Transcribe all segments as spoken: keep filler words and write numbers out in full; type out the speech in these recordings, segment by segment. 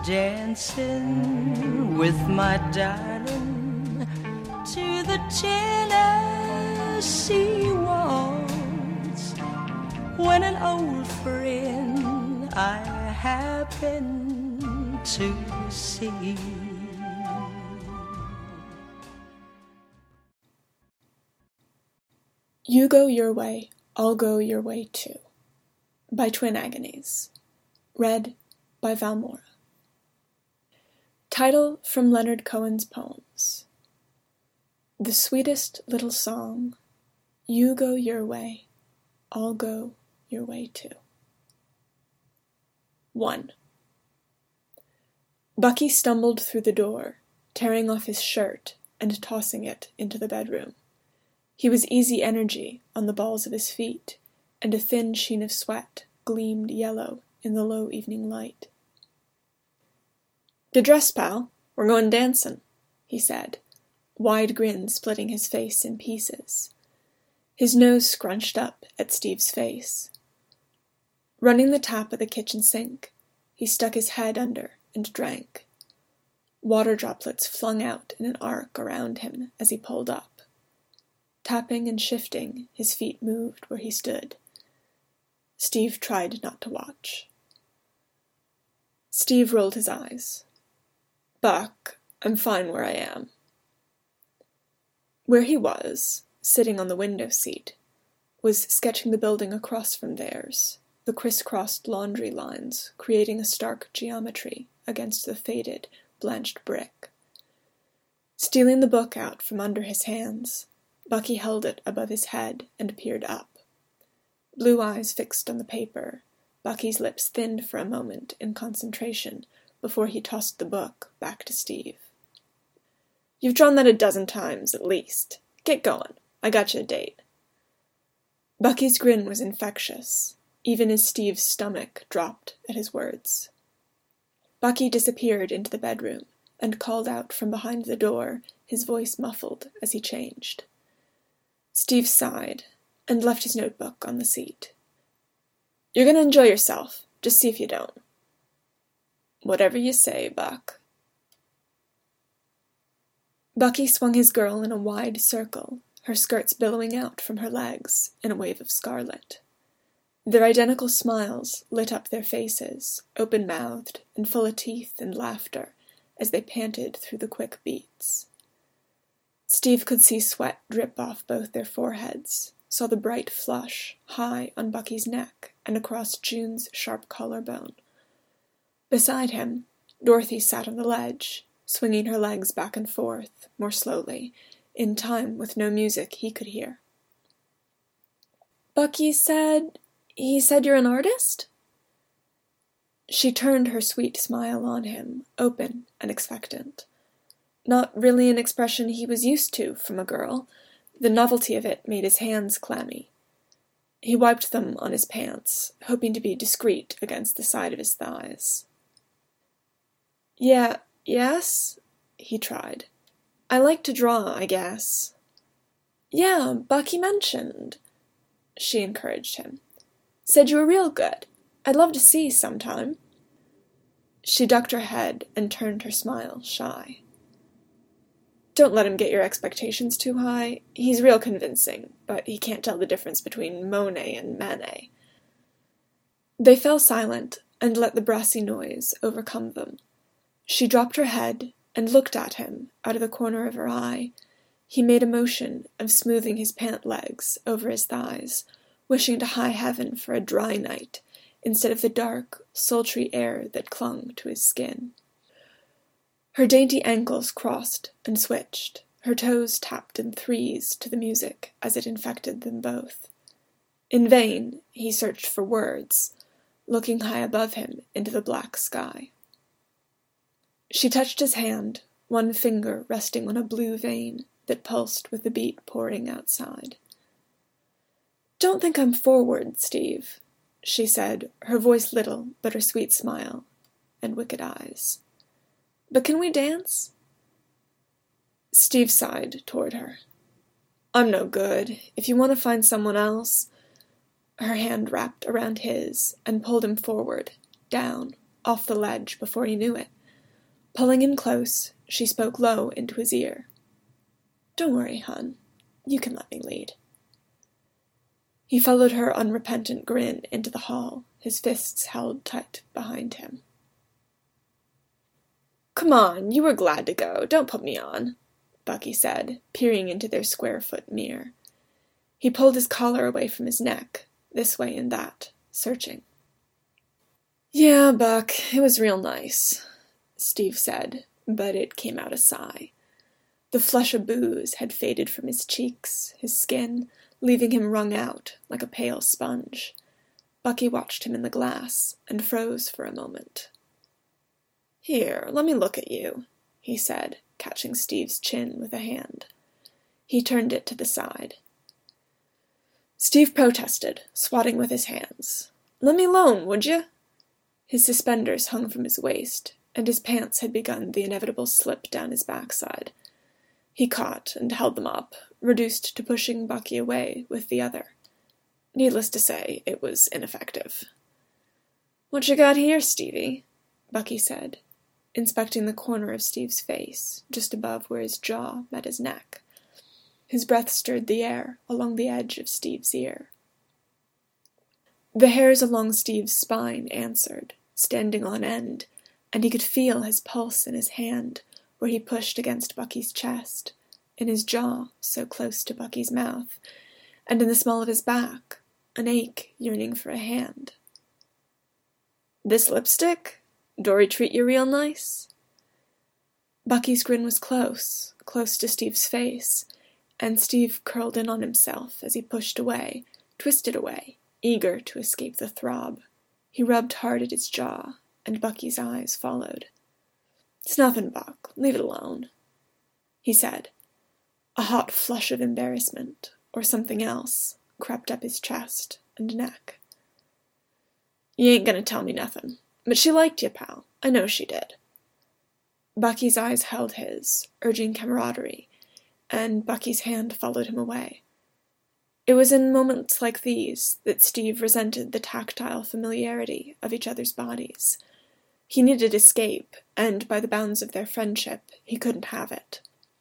dancing with my darling to the Tennessee waltz when an old friend I happen to see. You Go Your Way, I'll Go Your Way Too, by Twin Agonies. Read by Valmora. Title from Leonard Cohen's poems. The sweetest little song, you go your way, I'll go your way too. one. Bucky stumbled through the door, tearing off his shirt and tossing it into the bedroom. He was easy energy on the balls of his feet, and a thin sheen of sweat gleamed yellow in the low evening light. "Get dressed, pal. We're going dancing," he said, wide grin splitting his face in pieces. His nose scrunched up at Steve's face. Running the tap of the kitchen sink, he stuck his head under and drank. Water droplets flung out in an arc around him as he pulled up. Tapping and shifting, his feet moved where he stood. Steve tried not to watch. Steve rolled his eyes. "Buck, I'm fine where I am." Where he was, sitting on the window seat, was sketching the building across from theirs, the crisscrossed laundry lines creating a stark geometry against the faded, blanched brick. Stealing the book out from under his hands, Bucky held it above his head and peered up. Blue eyes fixed on the paper, Bucky's lips thinned for a moment in concentration before he tossed the book back to Steve. "You've drawn that a dozen times, at least. Get going. I got you a date." Bucky's grin was infectious, even as Steve's stomach dropped at his words. Bucky disappeared into the bedroom and called out from behind the door, his voice muffled as he changed. Steve sighed and left his notebook on the seat. "You're going to enjoy yourself. Just see if you don't." "Whatever you say, Buck." Bucky swung his girl in a wide circle, her skirts billowing out from her legs in a wave of scarlet. Their identical smiles lit up their faces, open-mouthed and full of teeth and laughter, as they panted through the quick beats. Steve could see sweat drip off both their foreheads, saw the bright flush high on Bucky's neck and across June's sharp collarbone. Beside him, Dorothy sat on the ledge, swinging her legs back and forth, more slowly, in time with no music he could hear. "Bucky said... he said you're an artist?" She turned her sweet smile on him, open and expectant. Not really an expression he was used to from a girl. The novelty of it made his hands clammy. He wiped them on his pants, hoping to be discreet against the side of his thighs. "Yeah, yes?" he tried. "I like to draw, I guess." "Yeah, Bucky mentioned," she encouraged him. "Said you were real good. I'd love to see sometime." She ducked her head and turned her smile shy. "Don't let him get your expectations too high. He's real convincing, but he can't tell the difference between Monet and Manet." They fell silent and let the brassy noise overcome them. She dropped her head and looked at him out of the corner of her eye. He made a motion of smoothing his pant legs over his thighs, wishing to high heaven for a dry night instead of the dark, sultry air that clung to his skin. Her dainty ankles crossed and switched, her toes tapped in threes to the music as it infected them both. In vain, he searched for words, looking high above him into the black sky. She touched his hand, one finger resting on a blue vein that pulsed with the beat pouring outside. "Don't think I'm forward, Steve," she said, her voice little but her sweet smile and wicked eyes. "But can we dance?" Steve sighed toward her. "I'm no good. If you want to find someone else..." Her hand wrapped around his and pulled him forward, down, off the ledge before he knew it. Pulling him close, she spoke low into his ear. "Don't worry, hon. You can let me lead." He followed her unrepentant grin into the hall, his fists held tight behind him. "Come on, you were glad to go. Don't put me on," Bucky said, peering into their square-foot mirror. He pulled his collar away from his neck, this way and that, searching. "Yeah, Buck, it was real nice," Steve said, but it came out a sigh. The flush of booze had faded from his cheeks, his skin, leaving him wrung out like a pale sponge. Bucky watched him in the glass and froze for a moment. "Here, let me look at you," he said, catching Steve's chin with a hand. He turned it to the side. Steve protested, swatting with his hands. "Let me alone, would you?" His suspenders hung from his waist, and his pants had begun the inevitable slip down his backside. He caught and held them up, reduced to pushing Bucky away with the other. Needless to say, it was ineffective. "What you got here, Stevie?" Bucky said, inspecting the corner of Steve's face, just above where his jaw met his neck. His breath stirred the air along the edge of Steve's ear. The hairs along Steve's spine answered, standing on end, and he could feel his pulse in his hand, where he pushed against Bucky's chest, in his jaw so close to Bucky's mouth, and in the small of his back, an ache yearning for a hand. "This lipstick? Dory treat you real nice?" Bucky's grin was close, close to Steve's face, and Steve curled in on himself as he pushed away, twisted away, eager to escape the throb. He rubbed hard at his jaw, and Bucky's eyes followed. "It's nothing, Buck. Leave it alone," he said. A hot flush of embarrassment, or something else, crept up his chest and neck. "You ain't gonna tell me nothing. But she liked you, pal. I know she did." Bucky's eyes held his, urging camaraderie, and Bucky's hand followed him away. It was in moments like these that Steve resented the tactile familiarity of each other's bodies. He needed escape, and by the bounds of their friendship, he couldn't have it.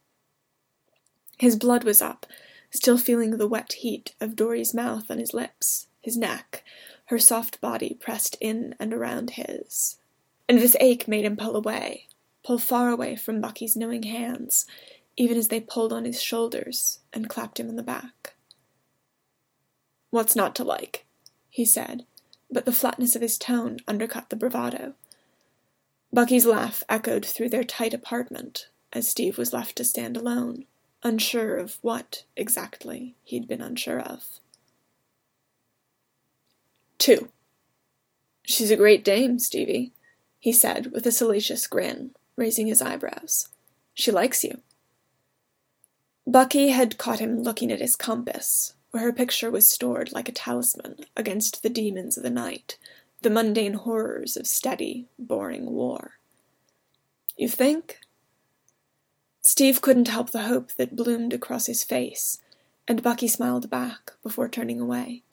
His blood was up, still feeling the wet heat of Dory's mouth on his lips, his neck, her soft body pressed in and around his. And this ache made him pull away, pull far away from Bucky's knowing hands, even as they pulled on his shoulders and clapped him on the back. "What's not to like?" he said, but the flatness of his tone undercut the bravado. Bucky's laugh echoed through their tight apartment, as Steve was left to stand alone, unsure of what, exactly, he'd been unsure of. Two. "She's a great dame, Stevie," he said with a salacious grin, raising his eyebrows. "She likes you." Bucky had caught him looking at his compass, where her picture was stored like a talisman against the demons of the night, the mundane horrors of steady, boring war. "You think?" Steve couldn't help the hope that bloomed across his face, and Bucky smiled back before turning away.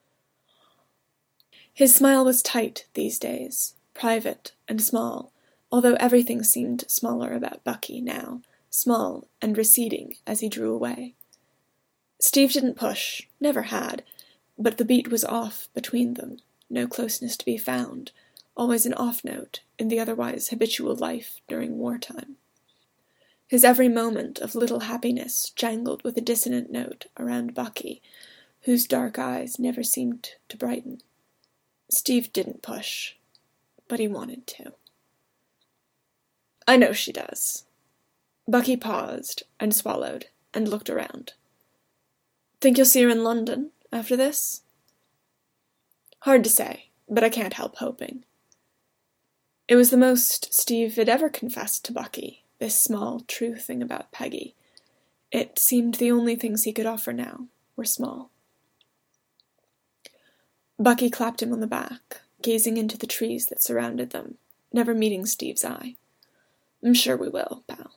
His smile was tight these days, private and small, although everything seemed smaller about Bucky now, small and receding as he drew away. Steve didn't push, never had, but the beat was off between them, no closeness to be found, always an off note in the otherwise habitual life during wartime. His every moment of little happiness jangled with a dissonant note around Bucky, whose dark eyes never seemed to brighten. Steve didn't push, but he wanted to. "I know she does." Bucky paused and swallowed and looked around. "Think you'll see her in London after this?" "Hard to say, but I can't help hoping." It was the most Steve had ever confessed to Bucky, this small, true thing about Peggy. It seemed the only things he could offer now were small. Bucky clapped him on the back, gazing into the trees that surrounded them, never meeting Steve's eye. "I'm sure we will, pal."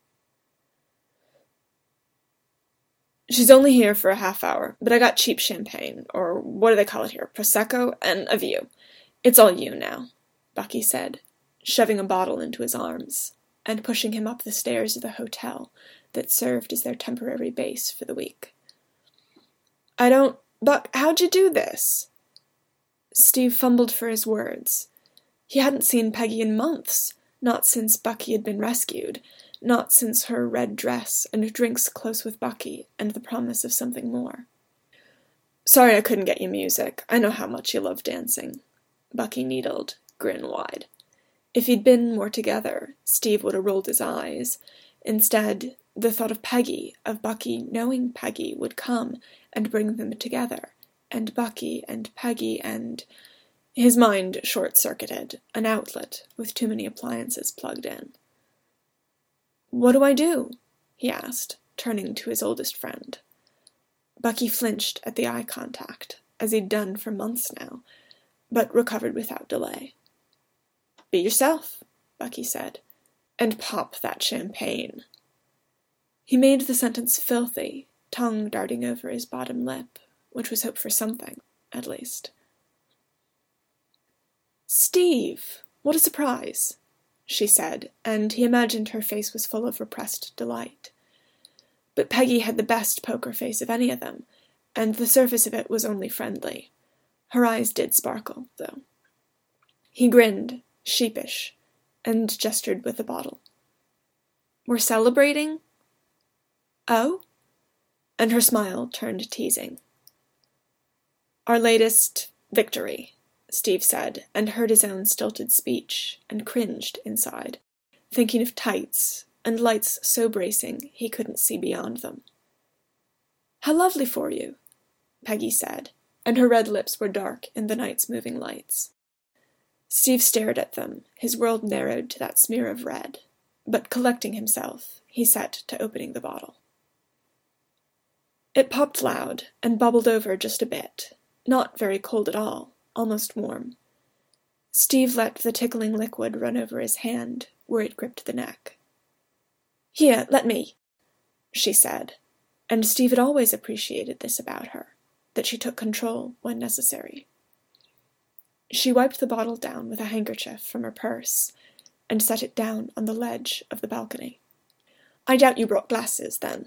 "She's only here for a half hour, but I got cheap champagne, or what do they call it here, Prosecco, and a view. It's all you now." Bucky said, shoving a bottle into his arms and pushing him up the stairs of the hotel that served as their temporary base for the week. I don't... Buck, how'd you do this? Steve fumbled for his words. He hadn't seen Peggy in months, not since Bucky had been rescued, not since her red dress and drinks close with Bucky and the promise of something more. Sorry I couldn't get you music. I know how much you love dancing. Bucky needled, grin wide. If he'd been more together, Steve would have rolled his eyes. Instead, the thought of Peggy, of Bucky knowing Peggy, would come and bring them together, and Bucky and Peggy and... His mind short-circuited, an outlet with too many appliances plugged in. What do I do? He asked, turning to his oldest friend. Bucky flinched at the eye contact, as he'd done for months now, but recovered without delay. Be yourself, Bucky said, and pop that champagne. He made the sentence filthy, tongue darting over his bottom lip, which was hope for something, at least. Steve, what a surprise, she said, and he imagined her face was full of repressed delight. But Peggy had the best poker face of any of them, and the surface of it was only friendly. Her eyes did sparkle, though. He grinned, sheepish, and gestured with the bottle. We're celebrating? Oh? And her smile turned teasing. Our latest victory, Steve said, and heard his own stilted speech, and cringed inside, thinking of tights, and lights so bracing he couldn't see beyond them. How lovely for you, Peggy said, and her red lips were dark in the night's moving lights. Steve stared at them, his world narrowed to that smear of red, but collecting himself, he set to opening the bottle. It popped loud, and bubbled over just a bit, not very cold at all, almost warm. Steve let the tickling liquid run over his hand, where it gripped the neck. Here, let me, she said, and Steve had always appreciated this about her, that she took control when necessary. She wiped the bottle down with a handkerchief from her purse, and set it down on the ledge of the balcony. I doubt you brought glasses, then.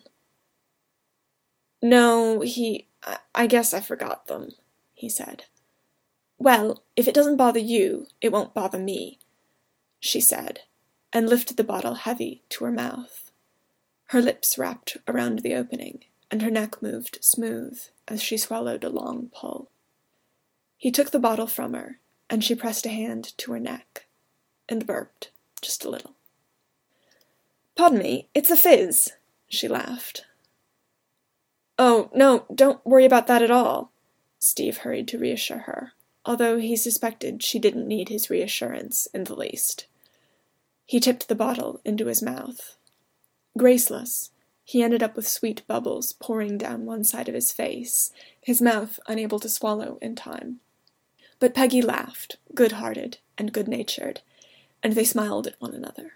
No, he... I, I guess I forgot them, he said. Well, if it doesn't bother you, it won't bother me, she said, and lifted the bottle heavy to her mouth. Her lips wrapped around the opening, and her neck moved smooth as she swallowed a long pull. He took the bottle from her, and she pressed a hand to her neck, and burped, just a little. Pardon me, it's a fizz, she laughed. Oh, no, don't worry about that at all, Steve hurried to reassure her, although he suspected she didn't need his reassurance in the least. He tipped the bottle into his mouth. Graceless, he ended up with sweet bubbles pouring down one side of his face, his mouth unable to swallow in time. But Peggy laughed, good-hearted and good-natured, and they smiled at one another.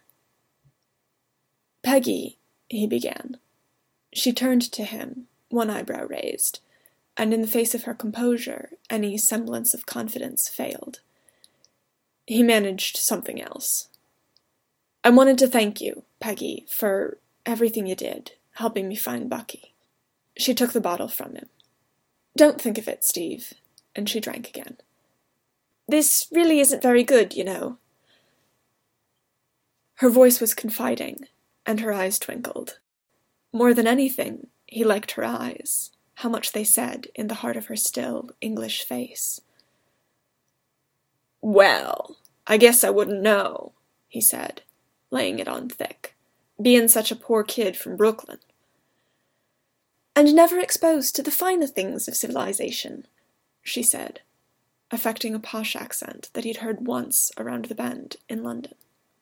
Peggy, he began. She turned to him, one eyebrow raised, and in the face of her composure, any semblance of confidence failed. He managed something else. I wanted to thank you, Peggy, for everything you did, helping me find Bucky. She took the bottle from him. Don't think of it, Steve, and she drank again. This really isn't very good, you know. Her voice was confiding, and her eyes twinkled. More than anything, he liked her eyes, how much they said in the heart of her still English face. Well, I guess I wouldn't know, he said, laying it on thick, being such a poor kid from Brooklyn. And never exposed to the finer things of civilization, she said, affecting a posh accent that he'd heard once around the bend in London.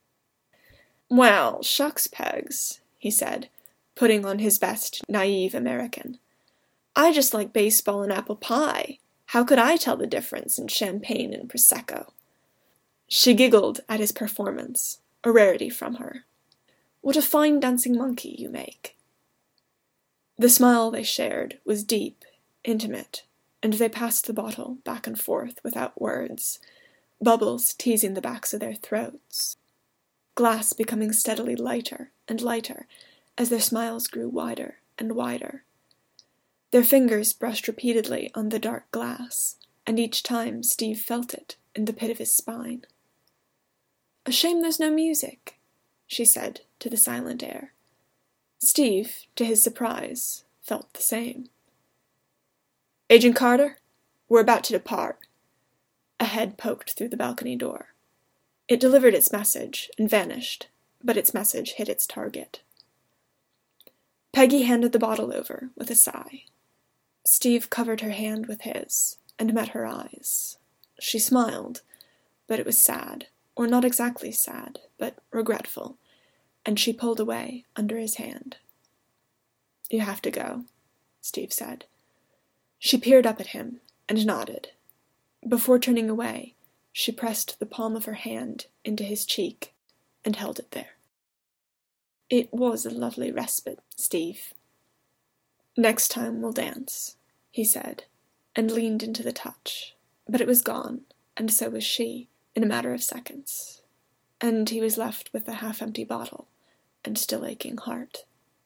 Well, shucks, Pegs, he said, putting on his best naive American. I just like baseball and apple pie. How could I tell the difference in champagne and Prosecco? She giggled at his performance, a rarity from her. What a fine dancing monkey you make. The smile they shared was deep, intimate, and they passed the bottle back and forth without words, bubbles teasing the backs of their throats, glass becoming steadily lighter and lighter as their smiles grew wider and wider. Their fingers brushed repeatedly on the dark glass, and each time Steve felt it in the pit of his spine. "A shame there's no music," she said to the silent air. Steve, to his surprise, felt the same. "Agent Carter, we're about to depart." A head poked through the balcony door. It delivered its message and vanished, but its message hit its target. Peggy handed the bottle over with a sigh. Steve covered her hand with his and met her eyes. She smiled, but it was sad, or not exactly sad, but regretful, and she pulled away under his hand. "You have to go," Steve said. She peered up at him and nodded. Before turning away, she pressed the palm of her hand into his cheek and held it there. "It was a lovely respite, Steve." "Next time we'll dance," he said, and leaned into the touch, but it was gone, and so was she, in a matter of seconds, and he was left with the half-empty bottle and still aching heart.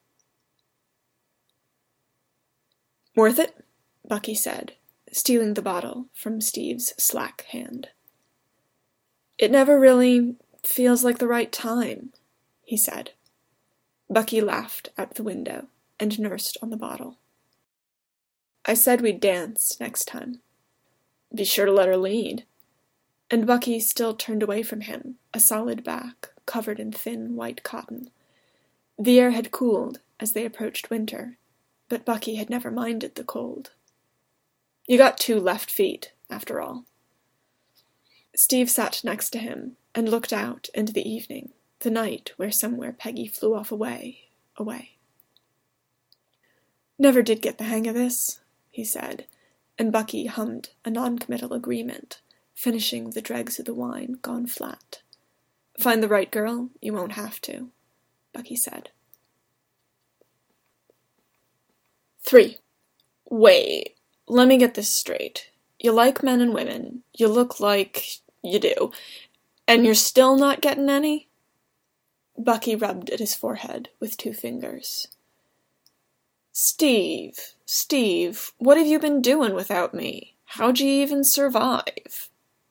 "Worth it?" Bucky said, stealing the bottle from Steve's slack hand. "It never really feels like the right time," he said. Bucky laughed out the window and nursed on the bottle. "I said we'd dance next time. Be sure to let her lead." And Bucky still turned away from him, a solid back covered in thin white cotton. The air had cooled as they approached winter, but Bucky had never minded the cold. "You got two left feet, after all." Steve sat next to him and looked out into the evening, the night where somewhere Peggy flew off away, away. "Never did get the hang of this," he said, and Bucky hummed a non-committal agreement, finishing the dregs of the wine gone flat. "Find the right girl, you won't have to," Bucky said. Three. Wait, let me get this straight. You like men and women, you look like you do, and you're still not getting any? Bucky rubbed at his forehead with two fingers. Steve, Steve, what have you been doing without me? How'd you even survive?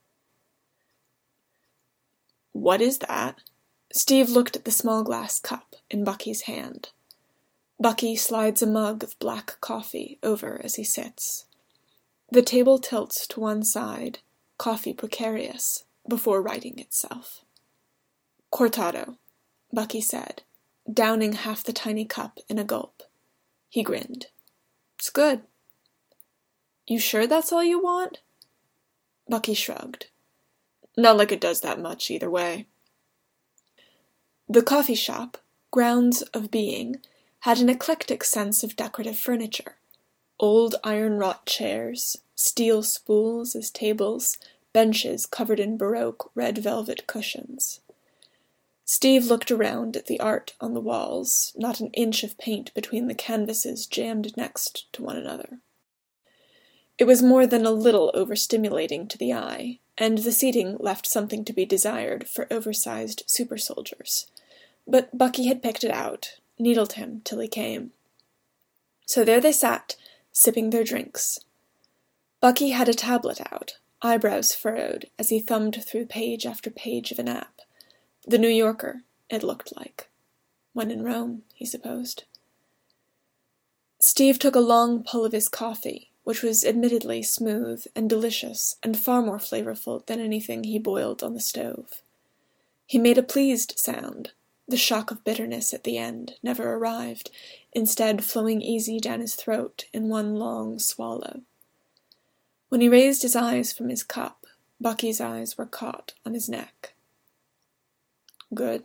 What is that? Steve looked at the small glass cup in Bucky's hand. Bucky slides a mug of black coffee over as he sits. The table tilts to one side, coffee precarious, before righting itself. Cortado, Bucky said, downing half the tiny cup in a gulp. He grinned. It's good. You sure that's all you want? Bucky shrugged. Not like it does that much either way. The coffee shop, Grounds of Being, had an eclectic sense of decorative furniture. Old iron-wrought chairs, steel spools as tables, benches covered in Baroque red velvet cushions. Steve looked around at the art on the walls, not an inch of paint between the canvases jammed next to one another. It was more than a little overstimulating to the eye, and the seating left something to be desired for oversized super-soldiers. But Bucky had picked it out, needled him till he came. So there they sat, sipping their drinks. Bucky had a tablet out, eyebrows furrowed, as he thumbed through page after page of an app. The New Yorker, it looked like. When in Rome, he supposed. Steve took a long pull of his coffee, which was admittedly smooth and delicious and far more flavorful than anything he boiled on the stove. He made a pleased sound. The shock of bitterness at the end never arrived, instead flowing easy down his throat in one long swallow. When he raised his eyes from his cup, Bucky's eyes were caught on his neck. Good?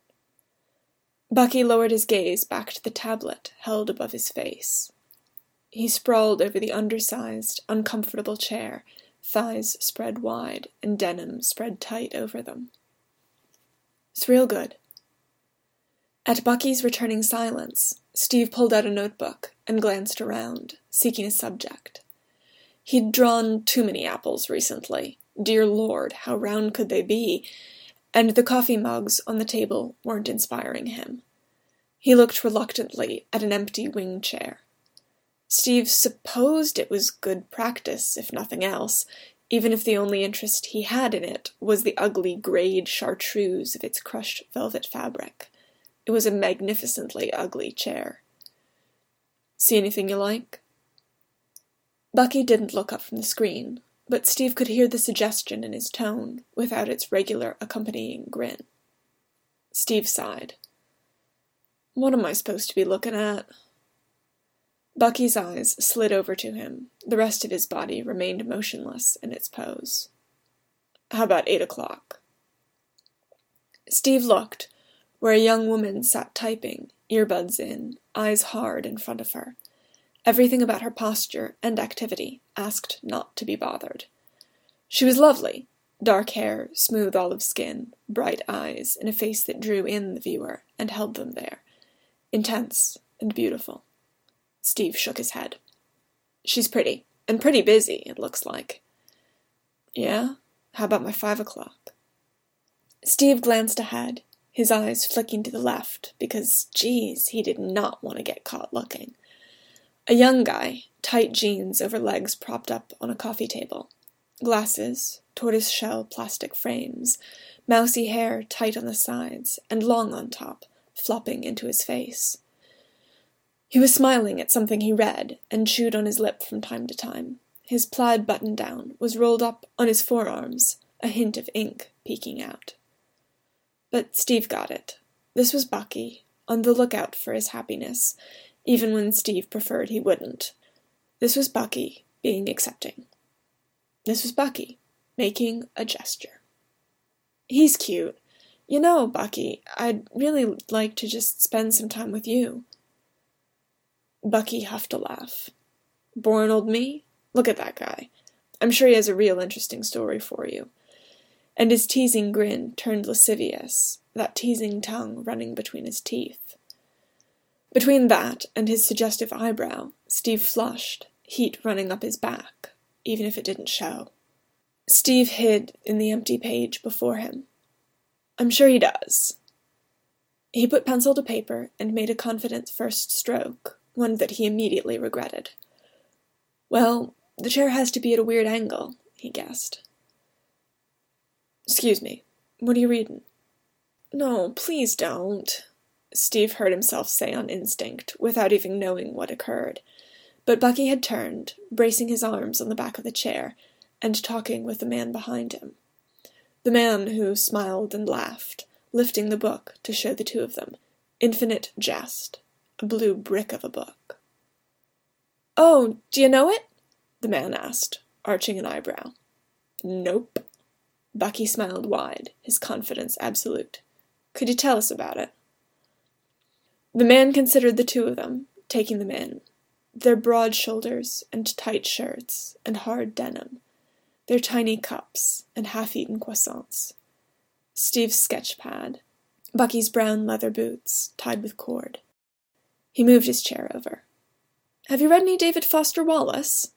Bucky lowered his gaze back to the tablet held above his face. He sprawled over the undersized, uncomfortable chair, thighs spread wide and denim spread tight over them. It's real good. At Bucky's returning silence, Steve pulled out a notebook and glanced around, seeking a subject. He'd drawn too many apples recently, Dear Lord, how round could they be? And the coffee mugs on the table weren't inspiring him. He looked reluctantly at an empty wing chair. Steve supposed it was good practice, if nothing else, even if the only interest he had in it was the ugly grayed chartreuse of its crushed velvet fabric. It was a magnificently ugly chair. See anything you like? Bucky didn't look up from the screen, but Steve could hear the suggestion in his tone without its regular accompanying grin. Steve sighed. What am I supposed to be looking at? Bucky's eyes slid over to him. The rest of his body remained motionless in its pose. How about eight o'clock? Steve looked, where a young woman sat typing, earbuds in, eyes hard in front of her. Everything about her posture and activity asked not to be bothered. She was lovely, dark hair, smooth olive skin, bright eyes, and a face that drew in the viewer and held them there, intense and beautiful. Steve shook his head. She's pretty, and pretty busy, it looks like. Yeah? How about my five o'clock? Steve glanced ahead, his eyes flicking to the left, because, geez, he did not want to get caught looking. A young guy, tight jeans over legs propped up on a coffee table. Glasses, tortoise-shell plastic frames, mousy hair tight on the sides and long on top, flopping into his face. He was smiling at something he read and chewed on his lip from time to time. His plaid button-down was rolled up on his forearms, a hint of ink peeking out. But Steve got it. This was Bucky, on the lookout for his happiness, even when Steve preferred he wouldn't. This was Bucky being accepting. This was Bucky making a gesture. He's cute. You know, Bucky, I'd really like to just spend some time with you. Bucky huffed a laugh. Boring old me? Look at that guy. I'm sure he has a real interesting story for you. And his teasing grin turned lascivious, that teasing tongue running between his teeth. Between that and his suggestive eyebrow, Steve flushed, heat running up his back, even if it didn't show. Steve hid in the empty page before him. I'm sure he does. He put pencil to paper and made a confident first stroke, one that he immediately regretted. Well, the chair has to be at a weird angle, he guessed. Excuse me, what are you reading? No, please don't, Steve heard himself say on instinct, without even knowing what occurred. But Bucky had turned, bracing his arms on the back of the chair, and talking with the man behind him. The man who smiled and laughed, lifting the book to show the two of them. Infinite Jest, a blue brick of a book. Oh, do you know it? The man asked, arching an eyebrow. Nope. Bucky smiled wide, his confidence absolute. Could you tell us about it? The man considered the two of them, taking them in. Their broad shoulders and tight shirts and hard denim. Their tiny cups and half-eaten croissants. Steve's sketch pad. Bucky's brown leather boots, tied with cord. He moved his chair over. Have you read any David Foster Wallace?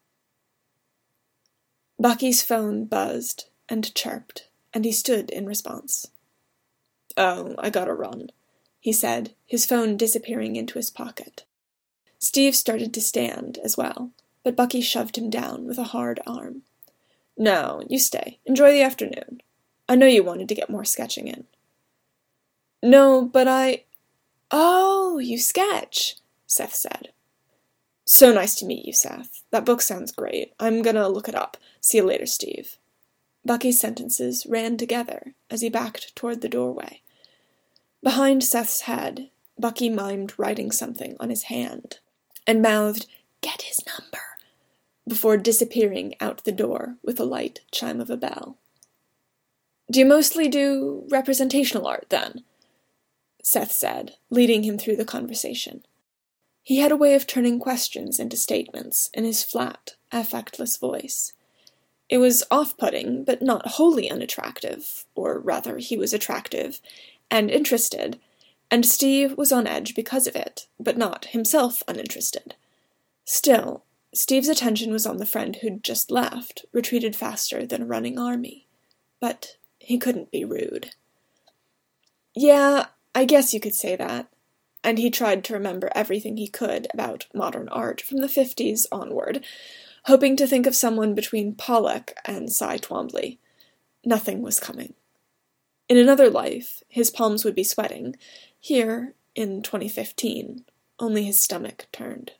Bucky's phone buzzed and chirped, and he stood in response. Oh, I gotta run, he said, his phone disappearing into his pocket. Steve started to stand as well, but Bucky shoved him down with a hard arm. No, you stay. Enjoy the afternoon. I know you wanted to get more sketching in. No, but I... Oh, you sketch, Seth said. So nice to meet you, Seth. That book sounds great. I'm gonna look it up. See you later, Steve. Bucky's sentences ran together as he backed toward the doorway. Behind Seth's head, Bucky mimed writing something on his hand, and mouthed, "Get his number," before disappearing out the door with the light chime of a bell. Do you mostly do representational art, then? Seth said, leading him through the conversation. He had a way of turning questions into statements in his flat, affectless voice. It was off-putting, but not wholly unattractive, or rather, he was attractive and interested, and Steve was on edge because of it, but not himself uninterested. Still, Steve's attention was on the friend who'd just left, retreated faster than a running army. But he couldn't be rude. Yeah, I guess you could say that. And he tried to remember everything he could about modern art from the fifties onward, hoping to think of someone between Pollock and Cy Twombly. Nothing was coming. In another life, his palms would be sweating. Here, in twenty fifteen, only his stomach turned.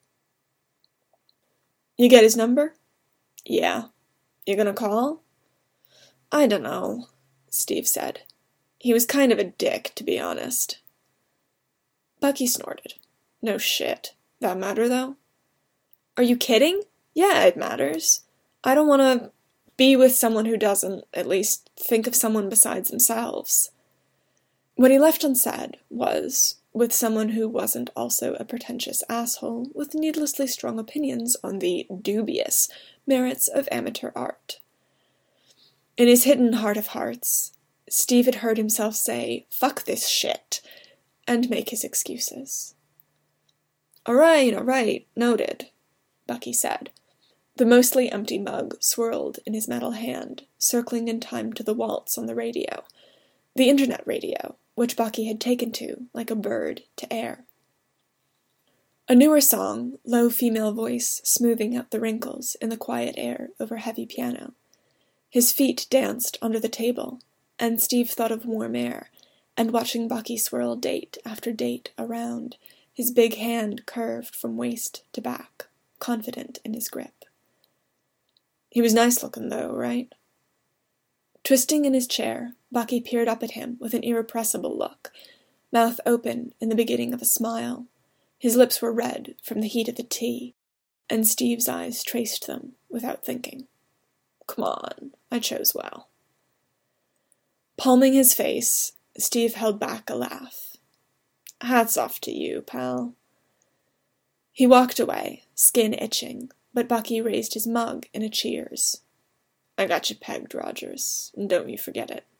You get his number? Yeah. You gonna call? I dunno, Steve said. He was kind of a dick, to be honest. Bucky snorted. No shit. That matter, though? Are you kidding? Yeah, it matters. I don't want to be with someone who doesn't, at least, think of someone besides themselves. What he left unsaid was, with someone who wasn't also a pretentious asshole with needlessly strong opinions on the dubious merits of amateur art. In his hidden heart of hearts, Steve had heard himself say, "Fuck this shit," and make his excuses. All right, all right, noted, Bucky said. The mostly empty mug swirled in his metal hand, circling in time to the waltz on the radio, the internet radio, which Bucky had taken to, like a bird, to air. A newer song, low female voice smoothing out the wrinkles in the quiet air over heavy piano. His feet danced under the table, and Steve thought of warm air, and watching Bucky swirl date after date around, his big hand curved from waist to back, confident in his grip. He was nice-looking, though, right? Twisting in his chair, Bucky peered up at him with an irrepressible look, mouth open in the beginning of a smile. His lips were red from the heat of the tea, and Steve's eyes traced them without thinking. Come on, I chose well. Palming his face, Steve held back a laugh. Hats off to you, pal. He walked away, skin itching, but Bucky raised his mug in a cheers. I got you pegged, Rogers, and don't you forget it.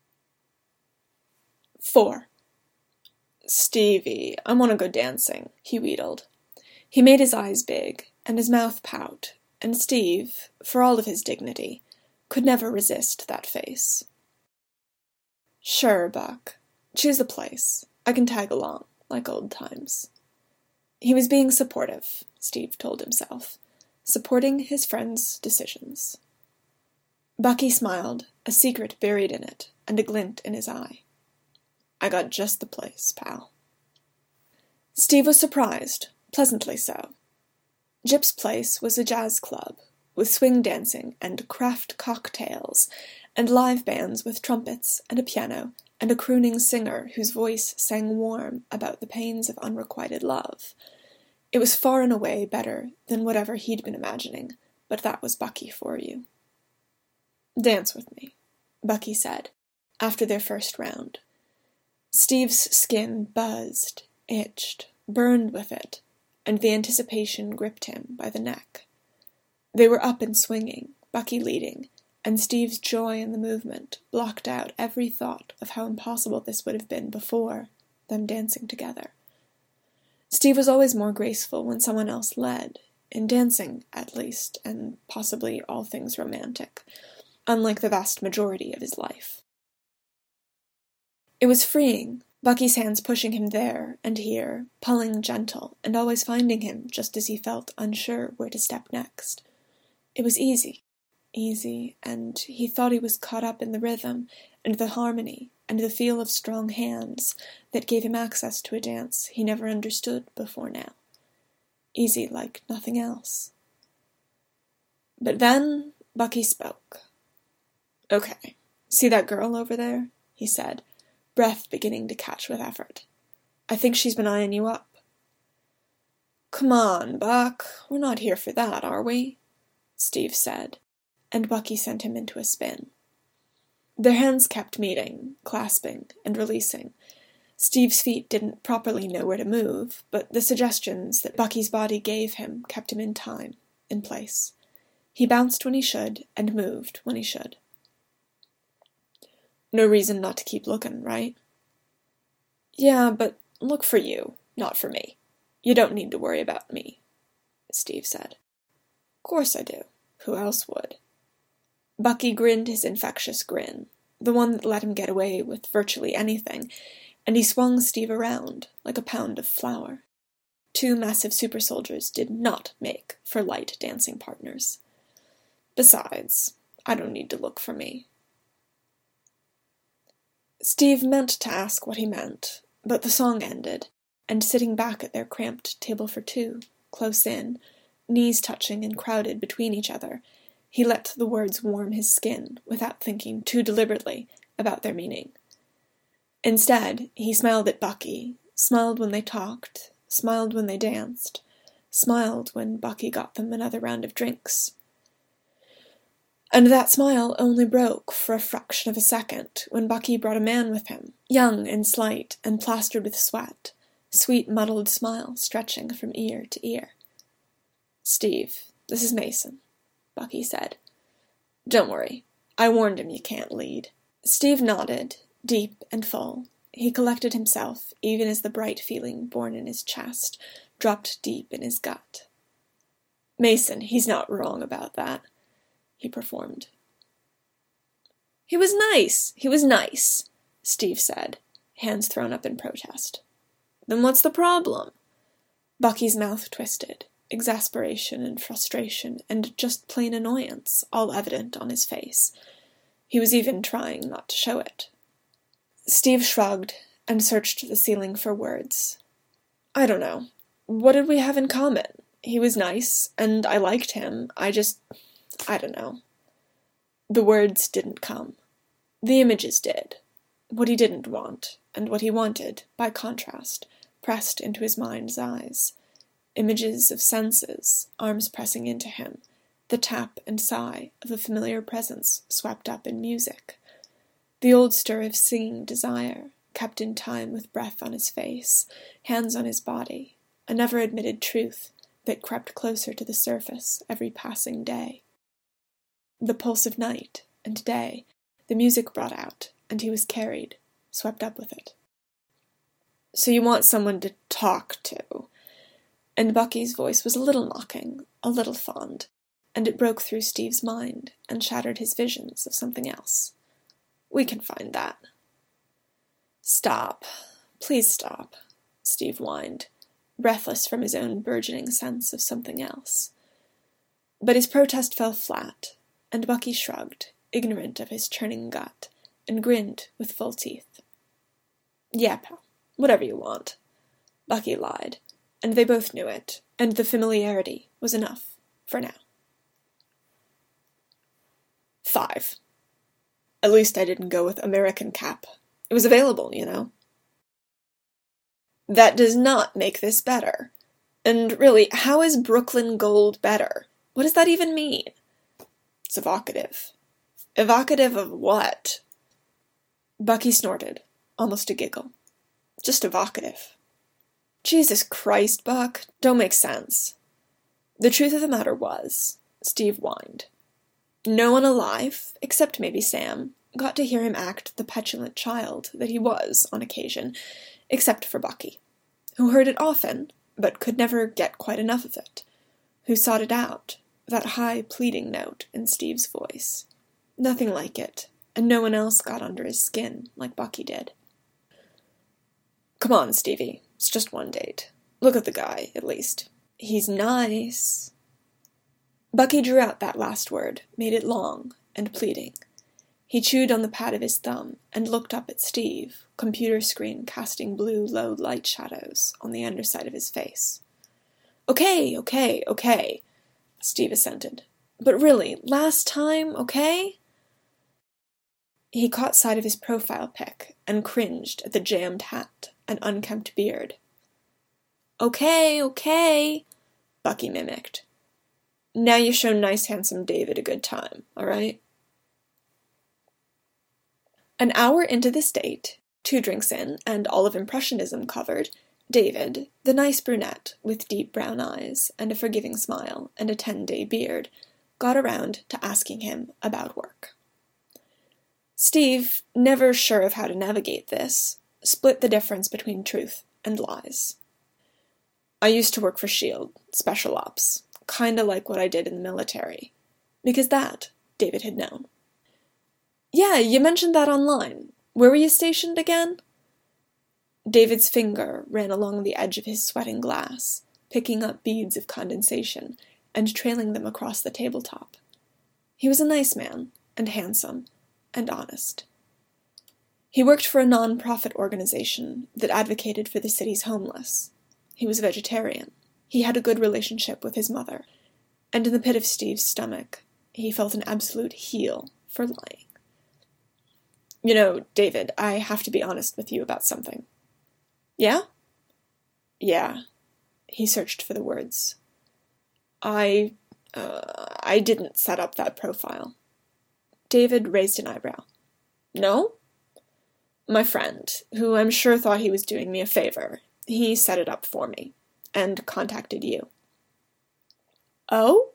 Four. Stevie, I want to go dancing, he wheedled. He made his eyes big, and his mouth pout, and Steve, for all of his dignity, could never resist that face. Sure, Buck. Choose a place. I can tag along, like old times. He was being supportive, Steve told himself, supporting his friend's decisions. Bucky smiled, a secret buried in it, and a glint in his eye. I got just the place, pal. Steve was surprised, pleasantly so. Jip's place was a jazz club, with swing dancing and craft cocktails, and live bands with trumpets and a piano, and a crooning singer whose voice sang warm about the pains of unrequited love. It was far and away better than whatever he'd been imagining, but that was Bucky for you. Dance with me, Bucky said, after their first round. Steve's skin buzzed, itched, burned with it, and the anticipation gripped him by the neck. They were up and swinging, Bucky leading, and Steve's joy in the movement blocked out every thought of how impossible this would have been before them dancing together. Steve was always more graceful when someone else led, in dancing, at least, and possibly all things romantic, unlike the vast majority of his life. It was freeing, Bucky's hands pushing him there and here, pulling gentle, and always finding him just as he felt unsure where to step next. It was easy, easy, and he thought he was caught up in the rhythm, and the harmony, and the feel of strong hands that gave him access to a dance he never understood before now. Easy like nothing else. But then Bucky spoke. Okay, see that girl over there? He said, breath beginning to catch with effort. I think she's been eyeing you up. Come on, Buck, we're not here for that, are we? Steve said, and Bucky sent him into a spin. Their hands kept meeting, clasping, and releasing. Steve's feet didn't properly know where to move, but the suggestions that Bucky's body gave him kept him in time, in place. He bounced when he should, and moved when he should. No reason not to keep looking, right? Yeah, but look for you, not for me. You don't need to worry about me, Steve said. Course I do. Who else would? Bucky grinned his infectious grin, the one that let him get away with virtually anything, and he swung Steve around like a pound of flour. Two massive super soldiers did not make for light dancing partners. Besides, I don't need to look for me. Steve meant to ask what he meant, but the song ended, and sitting back at their cramped table for two, close in, knees touching and crowded between each other, he let the words warm his skin without thinking too deliberately about their meaning. Instead, he smiled at Bucky, smiled when they talked, smiled when they danced, smiled when Bucky got them another round of drinks. And that smile only broke for a fraction of a second when Bucky brought a man with him, young and slight and plastered with sweat, sweet muddled smile stretching from ear to ear. "Steve, this is Mason," Bucky said. "Don't worry, I warned him you can't lead." Steve nodded, deep and full. He collected himself, even as the bright feeling born in his chest dropped deep in his gut. "Mason, he's not wrong about that," he performed. "He was nice, he was nice," Steve said, hands thrown up in protest. "Then what's the problem?" Bucky's mouth twisted, exasperation and frustration and just plain annoyance all evident on his face. He was even trying not to show it. Steve shrugged and searched the ceiling for words. "I don't know. What did we have in common? He was nice, and I liked him. I just... I don't know." The words didn't come. The images did. What he didn't want, and what he wanted, by contrast, pressed into his mind's eyes. Images of senses, arms pressing into him, the tap and sigh of a familiar presence swept up in music. The old stir of singing desire, kept in time with breath on his face, hands on his body, a never-admitted truth that crept closer to the surface every passing day. The pulse of night and day, the music brought out, and he was carried, swept up with it. "So you want someone to talk to?" And Bucky's voice was a little mocking, a little fond, and it broke through Steve's mind and shattered his visions of something else. "We can find that." "Stop. Please stop," Steve whined, breathless from his own burgeoning sense of something else. But his protest fell flat, and Bucky shrugged, ignorant of his churning gut, and grinned with full teeth. "Yeah, pal, whatever you want," Bucky lied, and they both knew it, and the familiarity was enough for now. Five. At least I didn't go with American Cap. It was available, you know. That does not make this better. And really, how is Brooklyn Gold better? What does that even mean? It's evocative. Evocative of what? Bucky snorted, almost a giggle. Just evocative. Jesus Christ, Buck, don't make sense. The truth of the matter was, Steve whined. No one alive, except maybe Sam, got to hear him act the petulant child that he was on occasion, except for Bucky, who heard it often, but could never get quite enough of it, who sought it out, that high pleading note in Steve's voice. Nothing like it, and no one else got under his skin like Bucky did. Come on, Stevie, it's just one date. Look at the guy, at least. He's nice. Bucky drew out that last word, made it long and pleading. He chewed on the pad of his thumb and looked up at Steve, computer screen casting blue low light shadows on the underside of his face. Okay, okay, okay, Steve assented. But really, last time, okay? He caught sight of his profile pic and cringed at the jammed hat and unkempt beard. Okay, okay, Bucky mimicked. Now you show nice handsome David a good time, all right? An hour into this date, two drinks in, and all of Impressionism covered, David, the nice brunette with deep brown eyes and a forgiving smile and a ten-day beard, got around to asking him about work. Steve, never sure of how to navigate this, split the difference between truth and lies. I used to work for S H I E L D, Special Ops, kinda like what I did in the military. Because that, David had known. Yeah, you mentioned that online. Where were you stationed again? David's finger ran along the edge of his sweating glass, picking up beads of condensation and trailing them across the tabletop. He was a nice man, and handsome, and honest. He worked for a non-profit organization that advocated for the city's homeless. He was a vegetarian. He had a good relationship with his mother, and in the pit of Steve's stomach, he felt an absolute heel for lying. You know, David, I have to be honest with you about something. Yeah? Yeah. He searched for the words. I, uh, I didn't set up that profile. David raised an eyebrow. No? My friend, who I'm sure thought he was doing me a favor, he set it up for me, and contacted you. Oh?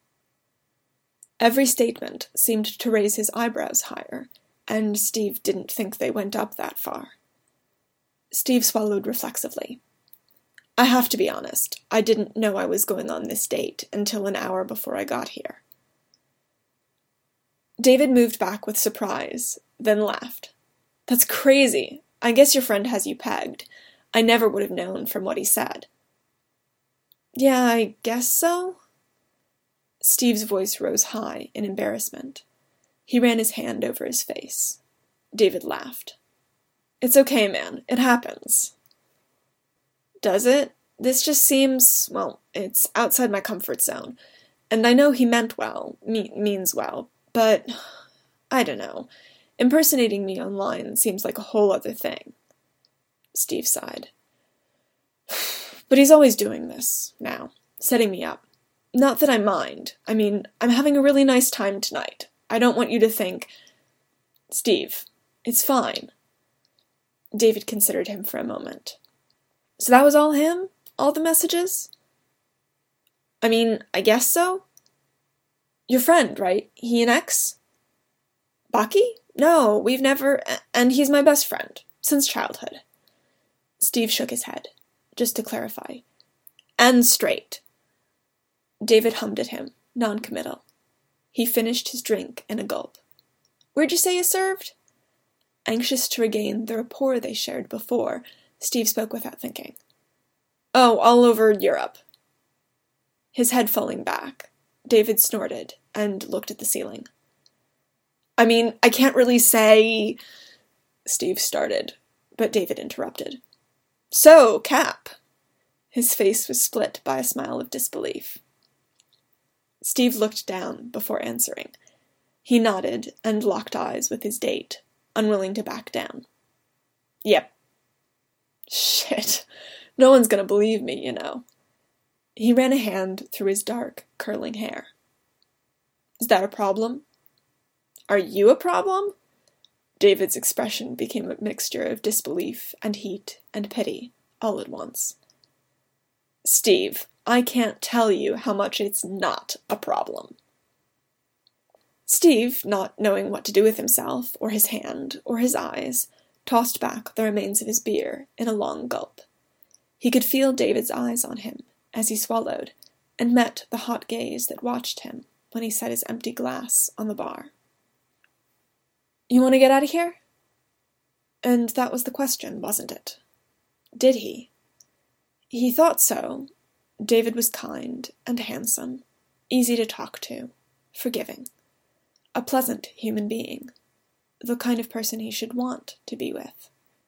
Every statement seemed to raise his eyebrows higher, and Steve didn't think they went up that far. Steve swallowed reflexively. I have to be honest, I didn't know I was going on this date until an hour before I got here. David moved back with surprise, then laughed. That's crazy. I guess your friend has you pegged. I never would have known from what he said. Yeah, I guess so. Steve's voice rose high in embarrassment. He ran his hand over his face. David laughed. It's okay, man. It happens. Does it? This just seems, well, it's outside my comfort zone. And I know he meant well, me- means well, but I don't know. Impersonating me online seems like a whole other thing. Steve sighed. But he's always doing this, now, setting me up. Not that I mind. I mean, I'm having a really nice time tonight. I don't want you to think... Steve, it's fine. David considered him for a moment. So that was all him? All the messages? I mean, I guess so. Your friend, right? He an ex? Bucky? No, we've never... And he's my best friend. Since childhood. Steve shook his head. Just to clarify. And straight. David hummed at him, non-committal. He finished his drink in a gulp. Where'd you say you served? Anxious to regain the rapport they shared before, Steve spoke without thinking. Oh, all over Europe. His head falling back, David snorted and looked at the ceiling. I mean, I can't really say... Steve started, but David interrupted. So, Cap. His face was split by a smile of disbelief. Steve looked down before answering. He nodded and locked eyes with his date, unwilling to back down. Yep. Shit. No one's gonna believe me, you know. He ran a hand through his dark, curling hair. Is that a problem? Are you a problem? David's expression became a mixture of disbelief and heat and pity, all at once. Steve, I can't tell you how much it's not a problem. Steve, not knowing what to do with himself, or his hand, or his eyes, tossed back the remains of his beer in a long gulp. He could feel David's eyes on him as he swallowed, and met the hot gaze that watched him when he set his empty glass on the bar. You want to get out of here? And that was the question, wasn't it? Did he? He thought so. David was kind and handsome, easy to talk to, forgiving. A pleasant human being. The kind of person he should want to be with.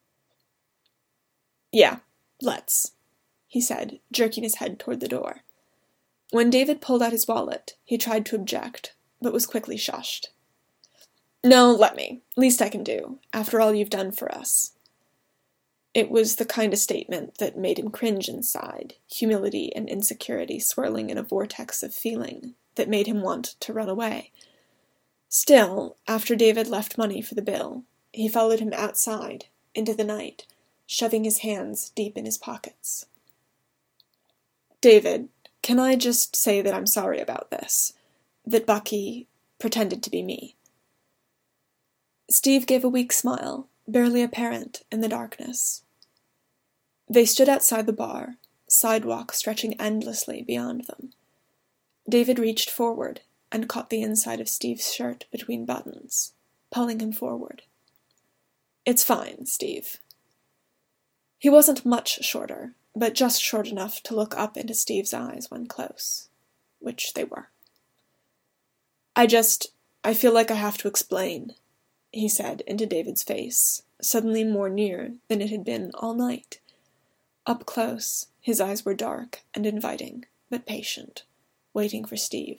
Yeah, let's, he said, jerking his head toward the door. When David pulled out his wallet, he tried to object, but was quickly shushed. No, let me. Least I can do, after all you've done for us. It was the kind of statement that made him cringe inside, humility and insecurity swirling in a vortex of feeling that made him want to run away. Still, after David left money for the bill, he followed him outside, into the night, shoving his hands deep in his pockets. David, can I just say that I'm sorry about this? That Bucky pretended to be me? Steve gave a weak smile, barely apparent in the darkness. They stood outside the bar, sidewalk stretching endlessly beyond them. David reached forward and caught the inside of Steve's shirt between buttons, pulling him forward. "It's fine, Steve." He wasn't much shorter, but just short enough to look up into Steve's eyes when close, which they were. I just, I feel like I have to explain," he said into David's face, suddenly more near than it had been all night. Up close, his eyes were dark and inviting, but patient, waiting for Steve.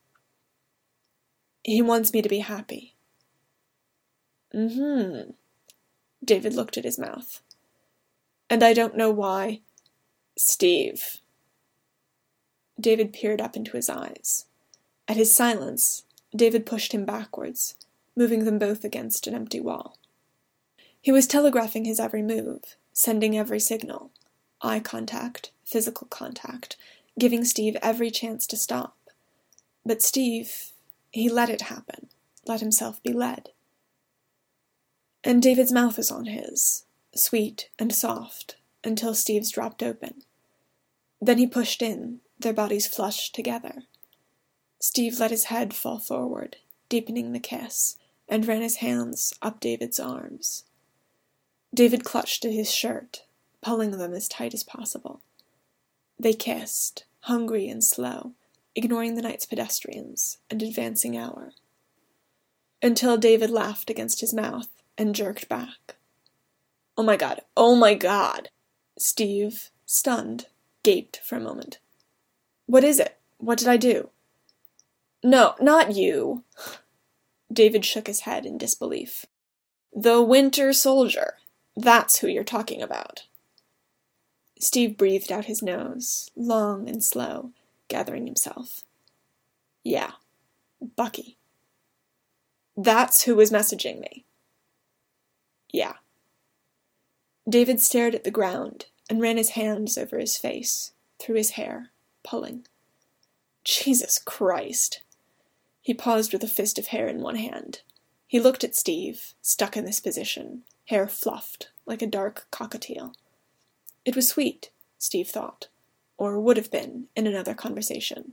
"He wants me to be happy." Mm-hmm. David looked at his mouth. "And I don't know why." "Steve." David peered up into his eyes. At his silence, David pushed him backwards, moving them both against an empty wall. He was telegraphing his every move, sending every signal. Eye contact, physical contact, giving Steve every chance to stop. But Steve, he let it happen, let himself be led. And David's mouth was on his, sweet and soft, until Steve's dropped open. Then he pushed in, their bodies flushed together. Steve let his head fall forward, deepening the kiss, and ran his hands up David's arms. David clutched at his shirt, pulling them as tight as possible. They kissed, hungry and slow, ignoring the night's pedestrians and advancing hour. Until David laughed against his mouth and jerked back. "Oh my God, oh my God!" Steve, stunned, gaped for a moment. "What is it? What did I do?" "No, not you." David shook his head in disbelief. "The Winter Soldier. That's who you're talking about." Steve breathed out his nose, long and slow, gathering himself. "Yeah, Bucky." "That's who was messaging me." "Yeah." David stared at the ground and ran his hands over his face, through his hair, pulling. Jesus Christ. He paused with a fist of hair in one hand. He looked at Steve, stuck in this position, hair fluffed like a dark cockatiel. It was sweet, Steve thought, or would have been in another conversation.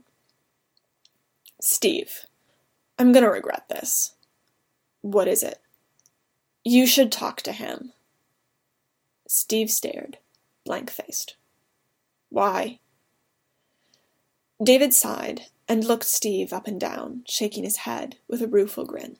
"Steve, I'm gonna regret this." "What is it?" "You should talk to him." Steve stared, blank-faced. "Why?" David sighed and looked Steve up and down, shaking his head with a rueful grin.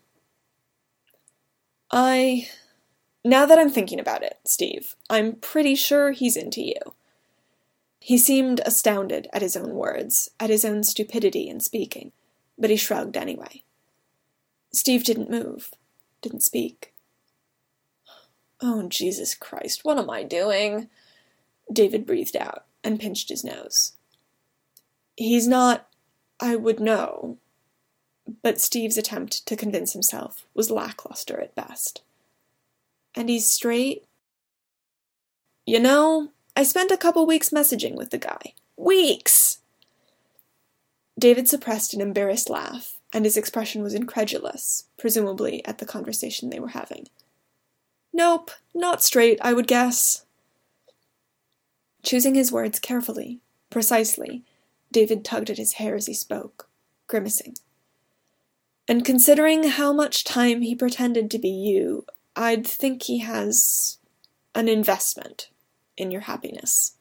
I... Now that I'm thinking about it, Steve, I'm pretty sure he's into you." He seemed astounded at his own words, at his own stupidity in speaking, but he shrugged anyway. Steve didn't move, didn't speak. "Oh, Jesus Christ, what am I doing?" David breathed out and pinched his nose. "He's not... I would know." But Steve's attempt to convince himself was lackluster at best. "And he's straight?" "You know, I spent a couple weeks messaging with the guy. Weeks!" David suppressed an embarrassed laugh, and his expression was incredulous, presumably at the conversation they were having. "Nope, not straight, I would guess." Choosing his words carefully, precisely, David tugged at his hair as he spoke, grimacing. "And considering how much time he pretended to be you, I'd think he has an investment in your happiness."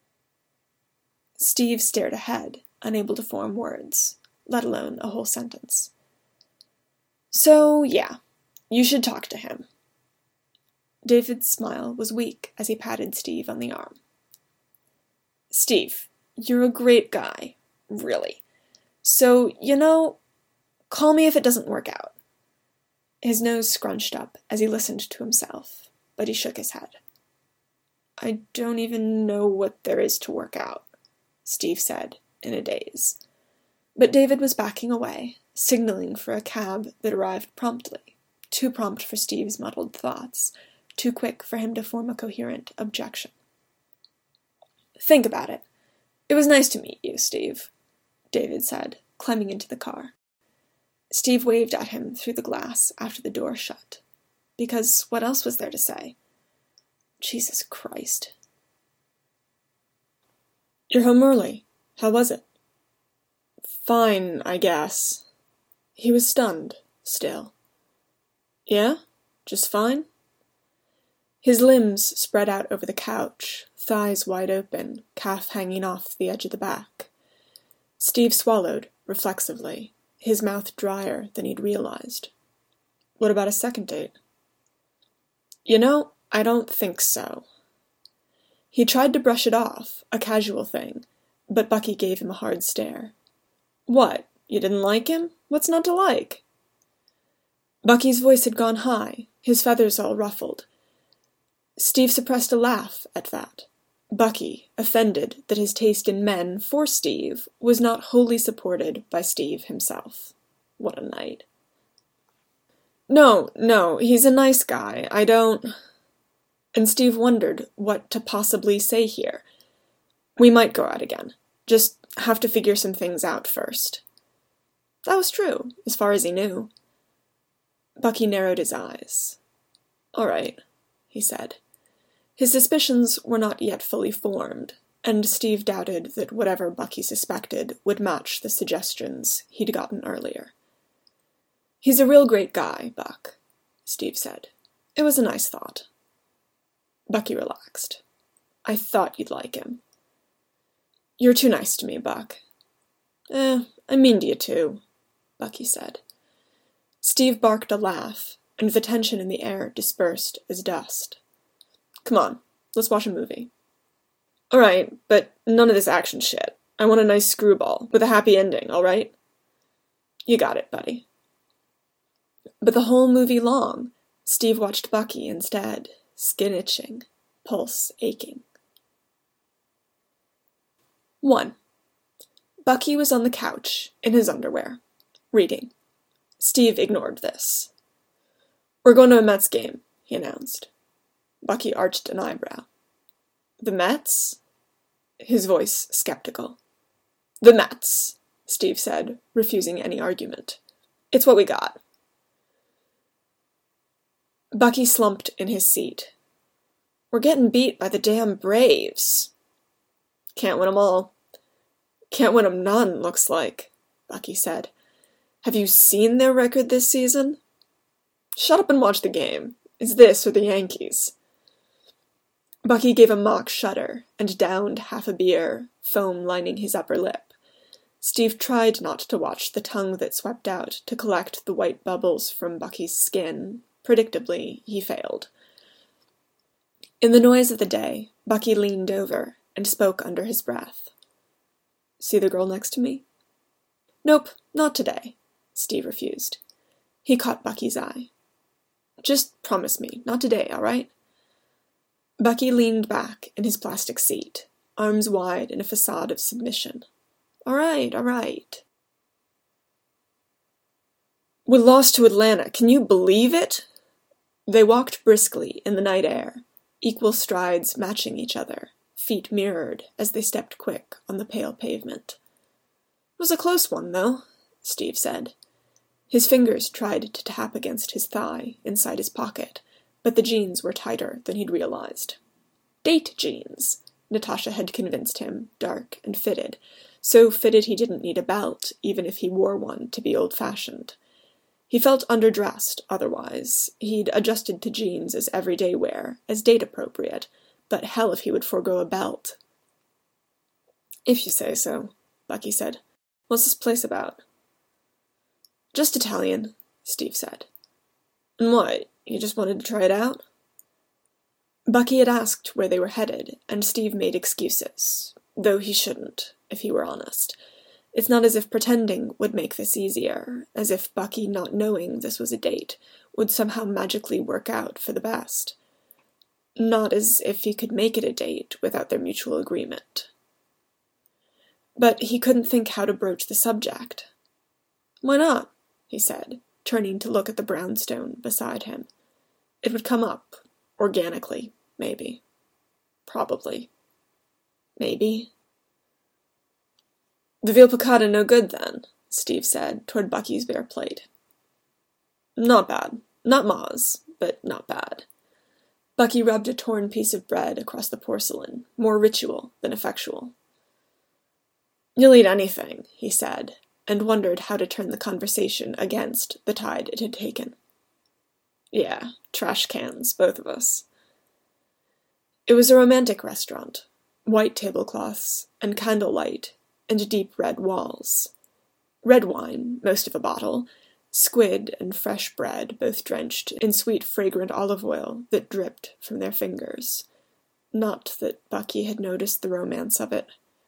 Steve stared ahead, unable to form words, let alone a whole sentence. "So, yeah, you should talk to him." David's smile was weak as he patted Steve on the arm. "Steve, you're a great guy, really. So, you know, call me if it doesn't work out." His nose scrunched up as he listened to himself, but he shook his head. "I don't even know what there is to work out," Steve said, in a daze. But David was backing away, signaling for a cab that arrived promptly, too prompt for Steve's muddled thoughts, too quick for him to form a coherent objection. "Think about it. It was nice to meet you, Steve," David said, climbing into the car. Steve waved at him through the glass after the door shut, because what else was there to say? Jesus Christ. "You're home early. How was it?" Fine, I guess. He was stunned, still. Yeah? Just fine? His limbs spread out over the couch, thighs wide open, calf hanging off the edge of the back. Steve swallowed, reflexively, his mouth drier than he'd realized. What about a second date? You know, I don't think so. He tried to brush it off, a casual thing, but Bucky gave him a hard stare. What, you didn't like him? What's not to like? Bucky's voice had gone high, his feathers all ruffled. Steve suppressed a laugh at that. Bucky, offended that his taste in men for Steve was not wholly supported by Steve himself. What a night. No, no, he's a nice guy. I don't... And Steve wondered what to possibly say here. We might go out again. Just have to figure some things out first. That was true, as far as he knew. Bucky narrowed his eyes. All right, he said. His suspicions were not yet fully formed, and Steve doubted that whatever Bucky suspected would match the suggestions he'd gotten earlier. He's a real great guy, Buck, Steve said. It was a nice thought. Bucky relaxed. I thought you'd like him. You're too nice to me, Buck. Eh, I mean to you too, Bucky said. Steve barked a laugh, and the tension in the air dispersed as dust. Come on, let's watch a movie. All right, but none of this action shit. I want a nice screwball, with a happy ending, all right? You got it, buddy. But the whole movie long, Steve watched Bucky instead, skin itching, pulse aching. One. Bucky was on the couch, in his underwear, reading. Steve ignored this. We're going to a Mets game, he announced. Bucky arched an eyebrow. The Mets? His voice skeptical. The Mets, Steve said, refusing any argument. It's what we got. Bucky slumped in his seat. We're getting beat by the damn Braves. Can't win 'em all. Can't win 'em none, looks like, Bucky said. Have you seen their record this season? Shut up and watch the game. It's this or the Yankees. Bucky gave a mock shudder and downed half a beer, foam lining his upper lip. Steve tried not to watch the tongue that swept out to collect the white bubbles from Bucky's skin. Predictably, he failed. In the noise of the day, Bucky leaned over and spoke under his breath. See the girl next to me? Nope, not today, Steve refused. He caught Bucky's eye. Just promise me, not today, all right? Bucky leaned back in his plastic seat, arms wide in a facade of submission. All right, all right. We lost to Atlanta, can you believe it? They walked briskly in the night air, equal strides matching each other, feet mirrored as they stepped quick on the pale pavement. It was a close one, though, Steve said. His fingers tried to tap against his thigh inside his pocket, but the jeans were tighter than he'd realized. Date jeans, Natasha had convinced him, dark and fitted, so fitted he didn't need a belt, even if he wore one to be old-fashioned. He felt underdressed, otherwise. He'd adjusted to jeans as everyday wear, as date-appropriate, but hell if he would forego a belt. If you say so, Bucky said. What's this place about? Just Italian, Steve said. And what, you just wanted to try it out? Bucky had asked where they were headed, and Steve made excuses, though he shouldn't, if he were honest. It's not as if pretending would make this easier, as if Bucky not knowing this was a date would somehow magically work out for the best. Not as if he could make it a date without their mutual agreement. But he couldn't think how to broach the subject. Why not? He said, turning to look at the brownstone beside him. It would come up, organically, maybe. Probably. Maybe. The veal piccata no good, then, Steve said, toward Bucky's bare plate. Not bad. Not Ma's, but not bad. Bucky rubbed a torn piece of bread across the porcelain, more ritual than effectual. You'll eat anything, he said, and wondered how to turn the conversation against the tide it had taken. Yeah, trash cans, both of us. It was a romantic restaurant, white tablecloths and candlelight and deep red walls. Red wine, most of a bottle, squid and fresh bread, both drenched in sweet, fragrant olive oil that dripped from their fingers. Not that Bucky had noticed the romance of it.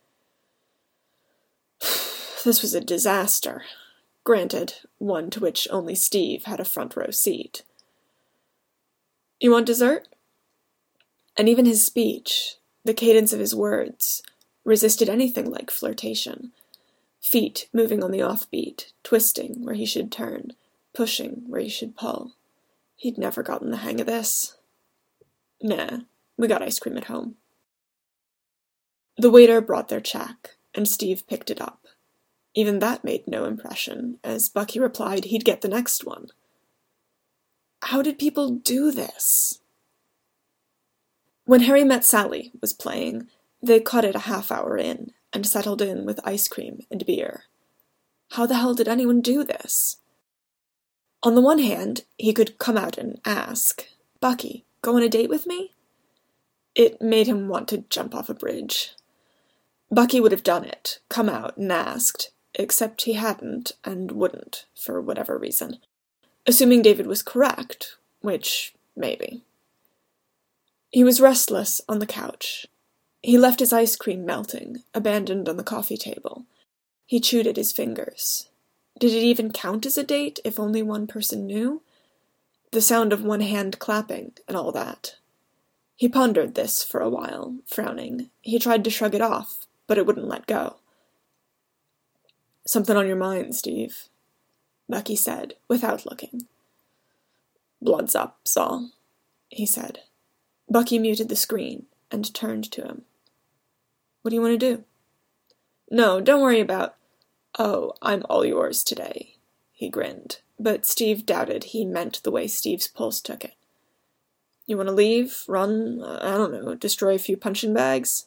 This was a disaster. Granted, one to which only Steve had a front-row seat. You want dessert? And even his speech, the cadence of his words, resisted anything like flirtation. Feet moving on the offbeat, twisting where he should turn, pushing where he should pull. He'd never gotten the hang of this. Nah, we got ice cream at home. The waiter brought their check, and Steve picked it up. Even that made no impression, as Bucky replied he'd get the next one. How did people do this? When Harry Met Sally was playing, they caught it a half hour in, and settled in with ice cream and beer. How the hell did anyone do this? On the one hand, he could come out and ask, Bucky, go on a date with me? It made him want to jump off a bridge. Bucky would have done it, come out and asked, except he hadn't and wouldn't, for whatever reason. Assuming David was correct, which, maybe. He was restless on the couch. He left his ice cream melting, abandoned on the coffee table. He chewed at his fingers. Did it even count as a date if only one person knew? The sound of one hand clapping and all that. He pondered this for a while, frowning. He tried to shrug it off, but it wouldn't let go. Something on your mind, Steve, Bucky said, without looking. Blood's up, Saul, he said. Bucky muted the screen and turned to him. What do you want to do? No, don't worry about... Oh, I'm all yours today, he grinned, but Steve doubted he meant the way Steve's pulse took it. You want to leave, run, I don't know, destroy a few punching bags?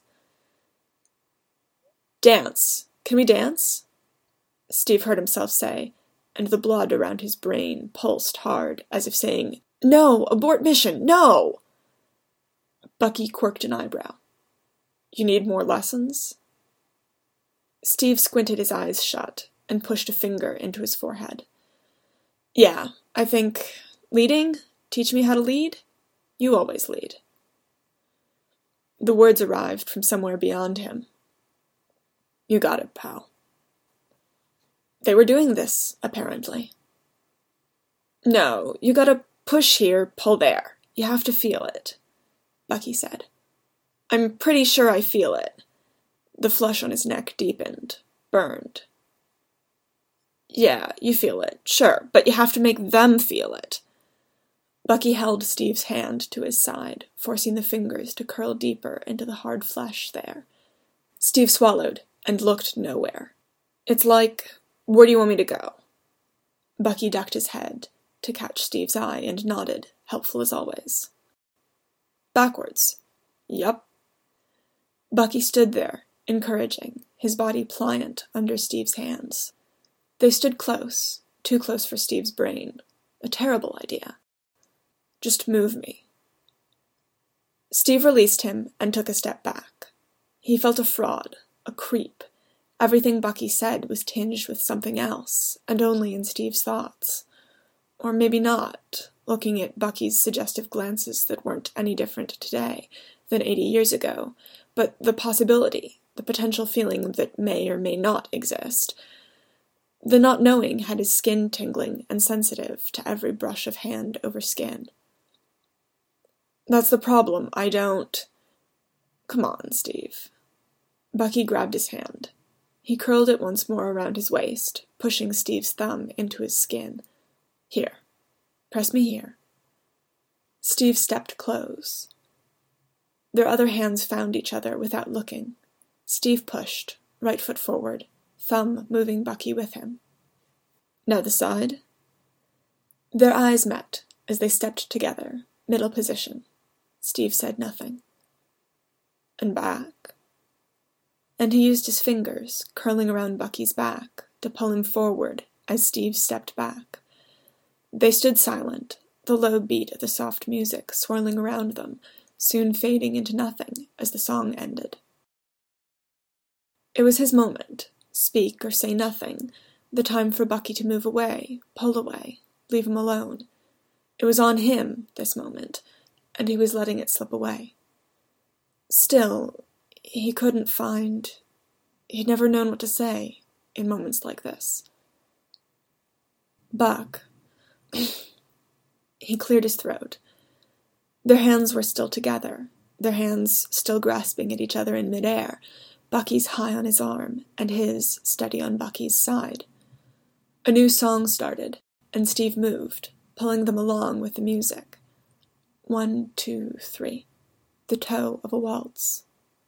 Dance. Can we dance? Steve heard himself say, and the blood around his brain pulsed hard, as if saying, No, abort mission, no! Bucky quirked an eyebrow. You need more lessons? Steve squinted his eyes shut and pushed a finger into his forehead. Yeah, I think... Leading? Teach me how to lead? You always lead. The words arrived from somewhere beyond him. You got it, pal. They were doing this, apparently. No, you gotta push here, pull there. You have to feel it, Bucky said. I'm pretty sure I feel it. The flush on his neck deepened, burned. Yeah, you feel it, sure, but you have to make them feel it. Bucky held Steve's hand to his side, forcing the fingers to curl deeper into the hard flesh there. Steve swallowed and looked nowhere. It's like, where do you want me to go? Bucky ducked his head to catch Steve's eye and nodded, helpful as always. Backwards. Yup. Bucky stood there, encouraging, his body pliant under Steve's hands. They stood close, too close for Steve's brain. A terrible idea. Just move me. Steve released him and took a step back. He felt a fraud, a creep. Everything Bucky said was tinged with something else, and only in Steve's thoughts. Or maybe not, looking at Bucky's suggestive glances that weren't any different today than eighty years ago, but the possibility, the potential feeling that may or may not exist. The not knowing had his skin tingling and sensitive to every brush of hand over skin. That's the problem, I don't... Come on, Steve. Bucky grabbed his hand. He curled it once more around his waist, pushing Steve's thumb into his skin. Here. Press me here. Steve stepped close. Their other hands found each other without looking. Steve pushed, right foot forward, thumb moving Bucky with him. Now the side. Their eyes met as they stepped together, middle position. Steve said nothing. And back. And he used his fingers, curling around Bucky's back, to pull him forward as Steve stepped back. They stood silent, the low beat of the soft music swirling around them, soon fading into nothing as the song ended. It was his moment, speak or say nothing, the time for Bucky to move away, pull away, leave him alone. It was on him, this moment, and he was letting it slip away. Still, he couldn't find... He'd never known what to say in moments like this. Buck. He cleared his throat. Their hands were still together, their hands still grasping at each other in midair, Bucky's high on his arm, and his steady on Bucky's side. A new song started, and Steve moved, pulling them along with the music. One, two, three. The toe of a waltz.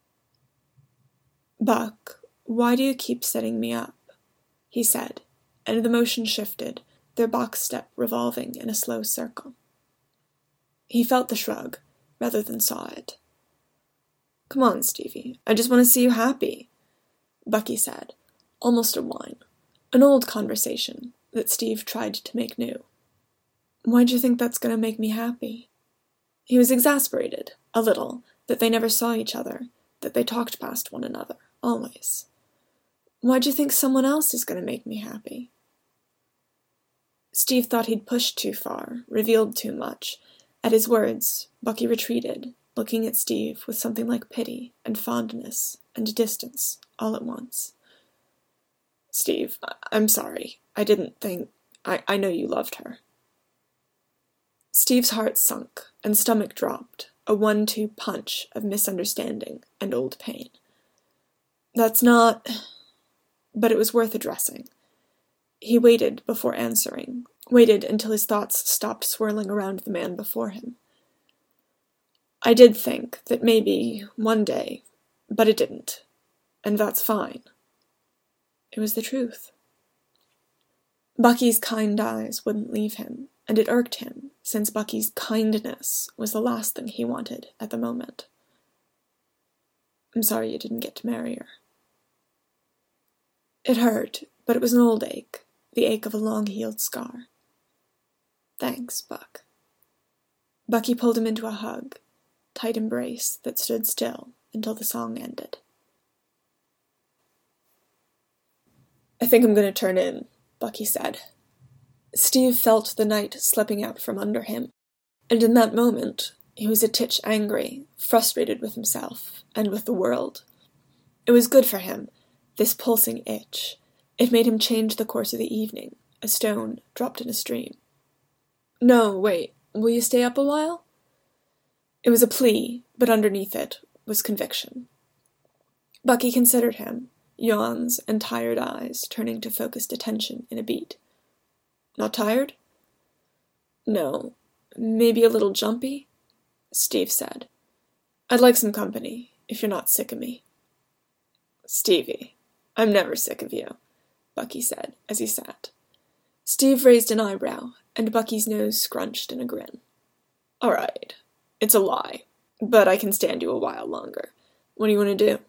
Buck, why do you keep setting me up? He said, and the motion shifted, their box step revolving in a slow circle. He felt the shrug, rather than saw it. Come on, Stevie, I just want to see you happy, Bucky said, almost a whine, an old conversation that Steve tried to make new. Why'd you think that's going to make me happy? He was exasperated, a little, that they never saw each other, that they talked past one another, always. Why'd you think someone else is going to make me happy? Steve thought he'd pushed too far, revealed too much. At his words, Bucky retreated, looking at Steve with something like pity and fondness and distance all at once. Steve, I- I'm sorry. I didn't think... I, I know you loved her. Steve's heart sunk, and stomach dropped, a one-two punch of misunderstanding and old pain. That's not... But it was worth addressing. He waited before answering, waited until his thoughts stopped swirling around the man before him. I did think that maybe, one day, but it didn't, and that's fine. It was the truth. Bucky's kind eyes wouldn't leave him, and it irked him, since Bucky's kindness was the last thing he wanted at the moment. I'm sorry you didn't get to marry her. It hurt, but it was an old ache, the ache of a long-healed scar. Thanks, Buck. Bucky pulled him into a hug, tight embrace that stood still until the song ended. I think I'm going to turn in, Bucky said. Steve felt the night slipping out from under him, and in that moment he was a titch angry, frustrated with himself and with the world. It was good for him, this pulsing itch. It made him change the course of the evening, a stone dropped in a stream. No, wait, will you stay up a while? It was a plea, but underneath it was conviction. Bucky considered him, yawns and tired eyes turning to focused attention in a beat. Not tired? No, maybe a little jumpy? Steve said. I'd like some company, if you're not sick of me. Stevie, I'm never sick of you, Bucky said as he sat. Steve raised an eyebrow, and Bucky's nose scrunched in a grin. All right, it's a lie, but I can stand you a while longer. What do you want to do?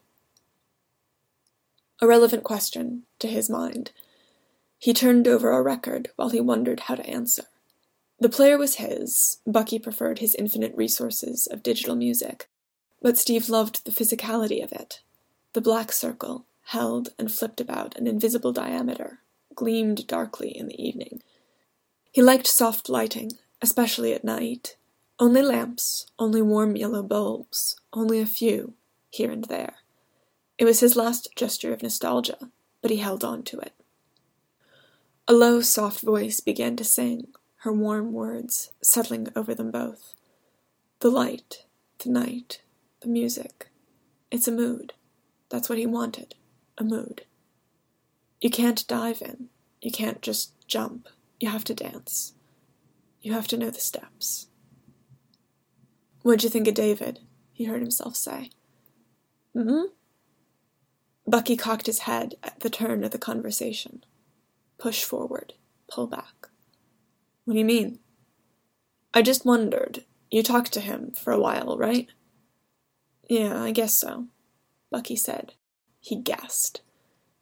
A relevant question, to his mind. He turned over a record while he wondered how to answer. The player was his. Bucky preferred his infinite resources of digital music, but Steve loved the physicality of it. The black circle, held and flipped about an invisible diameter, gleamed darkly in the evening. He liked soft lighting, especially at night. Only lamps, only warm yellow bulbs, only a few, here and there. It was his last gesture of nostalgia, but he held on to it. A low, soft voice began to sing, her warm words settling over them both. The light, the night, the music. It's a mood. That's what he wanted, a mood. You can't dive in. You can't just jump. You have to dance. You have to know the steps. What'd you think of David? He heard himself say. Hmm? Bucky cocked his head at the turn of the conversation. Push forward. Pull back. What do you mean? I just wondered. You talked to him for a while, right? Yeah, I guess so, Bucky said. He gasped.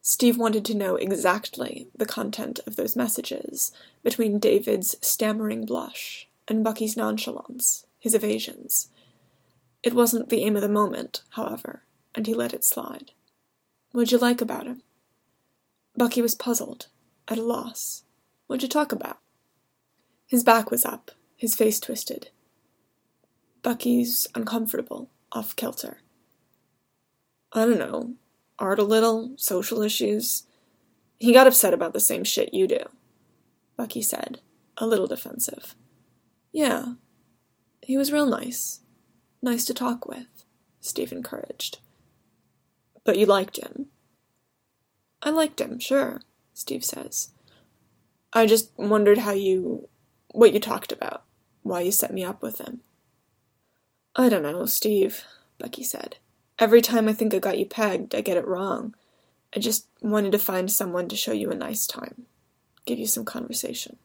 Steve wanted to know exactly the content of those messages, between David's stammering blush and Bucky's nonchalance, his evasions. It wasn't the aim of the moment, however, and he let it slide. What'd you like about him? Bucky was puzzled, at a loss. What'd you talk about? His back was up, his face twisted. Bucky's uncomfortable, off-kilter. I don't know. Art a little, social issues. He got upset about the same shit you do, Bucky said, a little defensive. Yeah, he was real nice. Nice to talk with, Steve encouraged. But you liked him? I liked him, sure, Steve says. I just wondered how you... what you talked about. Why you set me up with him. I don't know, Steve, Bucky said. Every time I think I got you pegged, I get it wrong. I just wanted to find someone to show you a nice time. Give you some conversation.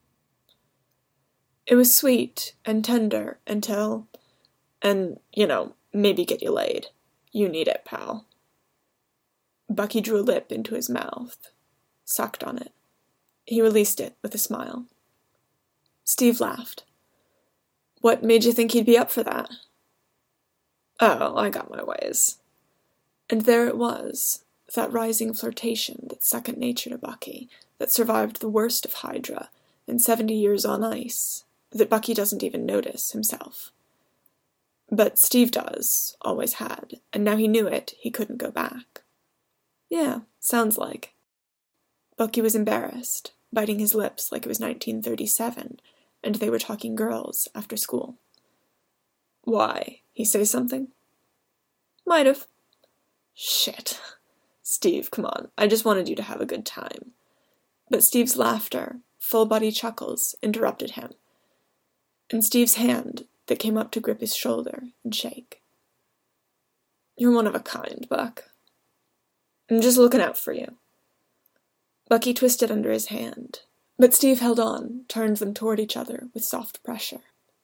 It was sweet and tender until... and, you know, maybe get you laid. You need it, pal. Bucky drew a lip into his mouth, sucked on it. He released it with a smile. Steve laughed. What made you think he'd be up for that? Oh, I got my ways. And there it was, that rising flirtation that's second nature to Bucky, that survived the worst of Hydra and seventy years on ice, that Bucky doesn't even notice himself. But Steve does, always had, and now he knew it, he couldn't go back. Yeah, sounds like. Bucky was embarrassed, biting his lips like it was nineteen thirty-seven, and they were talking girls after school. Why? He say something? Might have. Shit. Steve, come on. I just wanted you to have a good time. But Steve's laughter, full-body chuckles, interrupted him. And Steve's hand that came up to grip his shoulder and shake. You're one of a kind, Buck. I'm just looking out for you. Bucky twisted under his hand, but Steve held on, turned them toward each other with soft pressure.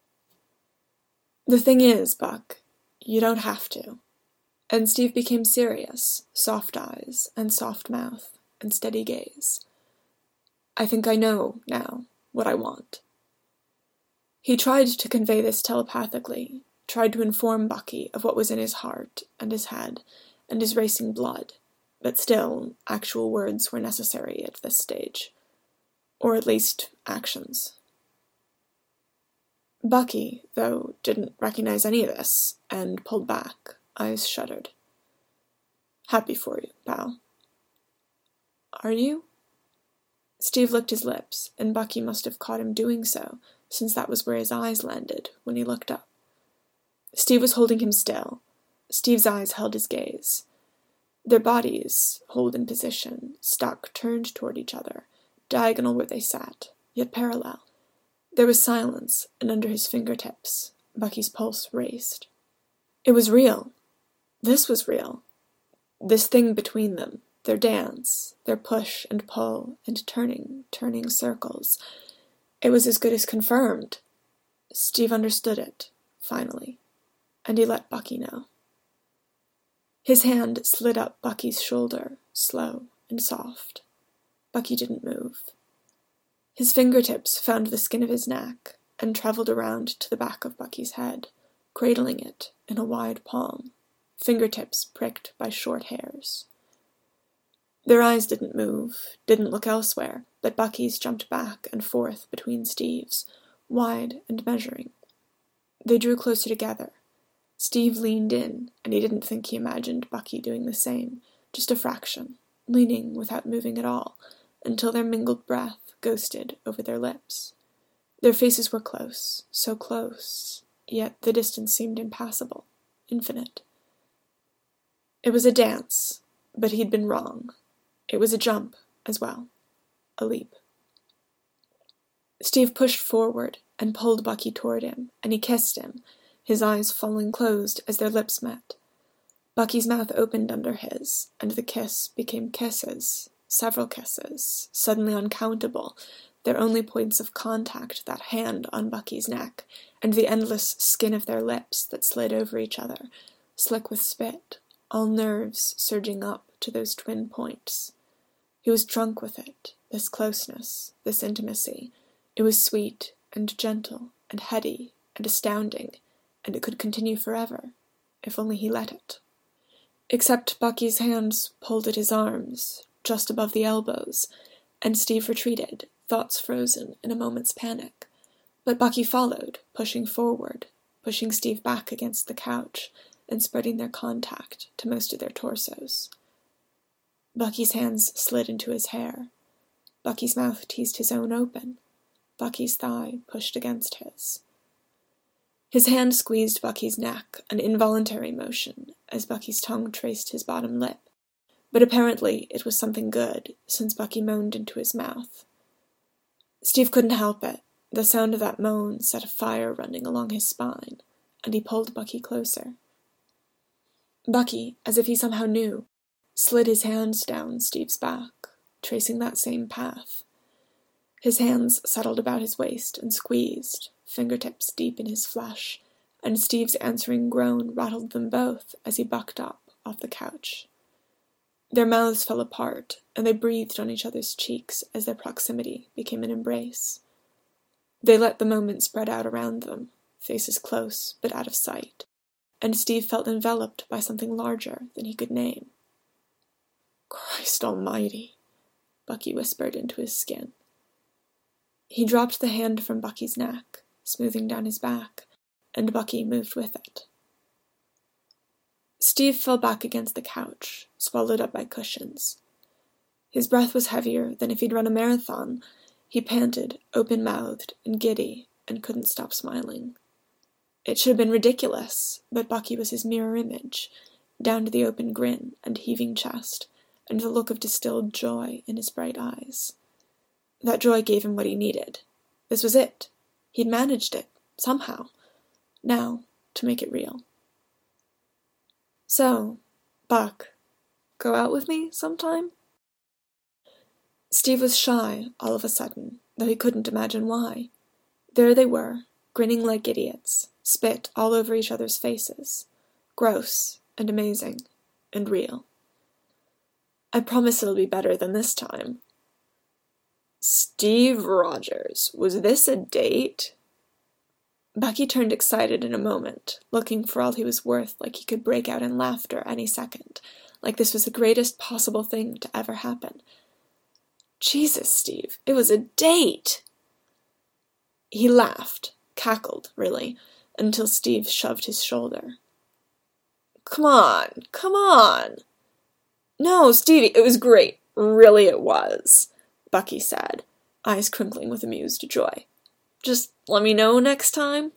The thing is, Buck, you don't have to. And Steve became serious, soft eyes and soft mouth and steady gaze. I think I know, now, what I want. He tried to convey this telepathically, tried to inform Bucky of what was in his heart and his head and his racing blood, but still, actual words were necessary at this stage. Or at least, actions. Bucky, though, didn't recognize any of this, and pulled back, eyes shuttered. Happy for you, pal. Are you? Steve licked his lips, and Bucky must have caught him doing so, since that was where his eyes landed when he looked up. Steve was holding him still. Steve's eyes held his gaze. Their bodies, hold in position, stuck turned toward each other, diagonal where they sat, yet parallel. There was silence, and under his fingertips, Bucky's pulse raced. It was real. This was real. This thing between them, their dance, their push and pull and turning, turning circles. It was as good as confirmed. Steve understood it, finally, and he let Bucky know. His hand slid up Bucky's shoulder, slow and soft. Bucky didn't move. His fingertips found the skin of his neck and traveled around to the back of Bucky's head, cradling it in a wide palm, fingertips pricked by short hairs. Their eyes didn't move, didn't look elsewhere, but Bucky's jumped back and forth between Steve's, wide and measuring. They drew closer together. Steve leaned in, and he didn't think he imagined Bucky doing the same, just a fraction, leaning without moving at all, until their mingled breath ghosted over their lips. Their faces were close, so close, yet the distance seemed impassable, infinite. It was a dance, but he'd been wrong. It was a jump, as well. A leap. Steve pushed forward and pulled Bucky toward him, and he kissed him, his eyes falling closed as their lips met. Bucky's mouth opened under his, and the kiss became kisses, several kisses, suddenly uncountable, their only points of contact that hand on Bucky's neck, and the endless skin of their lips that slid over each other, slick with spit, all nerves surging up to those twin points. He was drunk with it, this closeness, this intimacy. It was sweet and gentle and heady and astounding, and it could continue forever, if only he let it. Except Bucky's hands pulled at his arms, just above the elbows, and Steve retreated, thoughts frozen in a moment's panic. But Bucky followed, pushing forward, pushing Steve back against the couch, and spreading their contact to most of their torsos. Bucky's hands slid into his hair. Bucky's mouth teased his own open. Bucky's thigh pushed against his. His hand squeezed Bucky's neck, an involuntary motion, as Bucky's tongue traced his bottom lip. But apparently it was something good, since Bucky moaned into his mouth. Steve couldn't help it. The sound of that moan set a fire running along his spine, and he pulled Bucky closer. Bucky, as if he somehow knew, slid his hands down Steve's back, tracing that same path. His hands settled about his waist and squeezed, fingertips deep in his flesh, and Steve's answering groan rattled them both as he bucked up off the couch. Their mouths fell apart, and they breathed on each other's cheeks as their proximity became an embrace. They let the moment spread out around them, faces close but out of sight, and Steve felt enveloped by something larger than he could name. "Christ almighty," Bucky whispered into his skin. He dropped the hand from Bucky's neck, smoothing down his back, and Bucky moved with it. Steve fell back against the couch, swallowed up by cushions. His breath was heavier than if he'd run a marathon. He panted, open-mouthed and giddy, and couldn't stop smiling. It should have been ridiculous, but Bucky was his mirror image, down to the open grin and heaving chest, and the look of distilled joy in his bright eyes. That joy gave him what he needed. This was it. He'd managed it, somehow. Now, to make it real. "So, Buck, go out with me sometime?" Steve was shy all of a sudden, though he couldn't imagine why. There they were, grinning like idiots, spit all over each other's faces. Gross, and amazing, and real. "I promise it'll be better than this time." "Steve Rogers, was this a date?" Bucky turned excited in a moment, looking for all he was worth like he could break out in laughter any second, like this was the greatest possible thing to ever happen. "Jesus, Steve, it was a date!" He laughed, cackled, really, until Steve shoved his shoulder. "Come on, come on!" "No, Stevie, it was great. Really it was," Bucky said, eyes crinkling with amused joy. "Just let me know next time."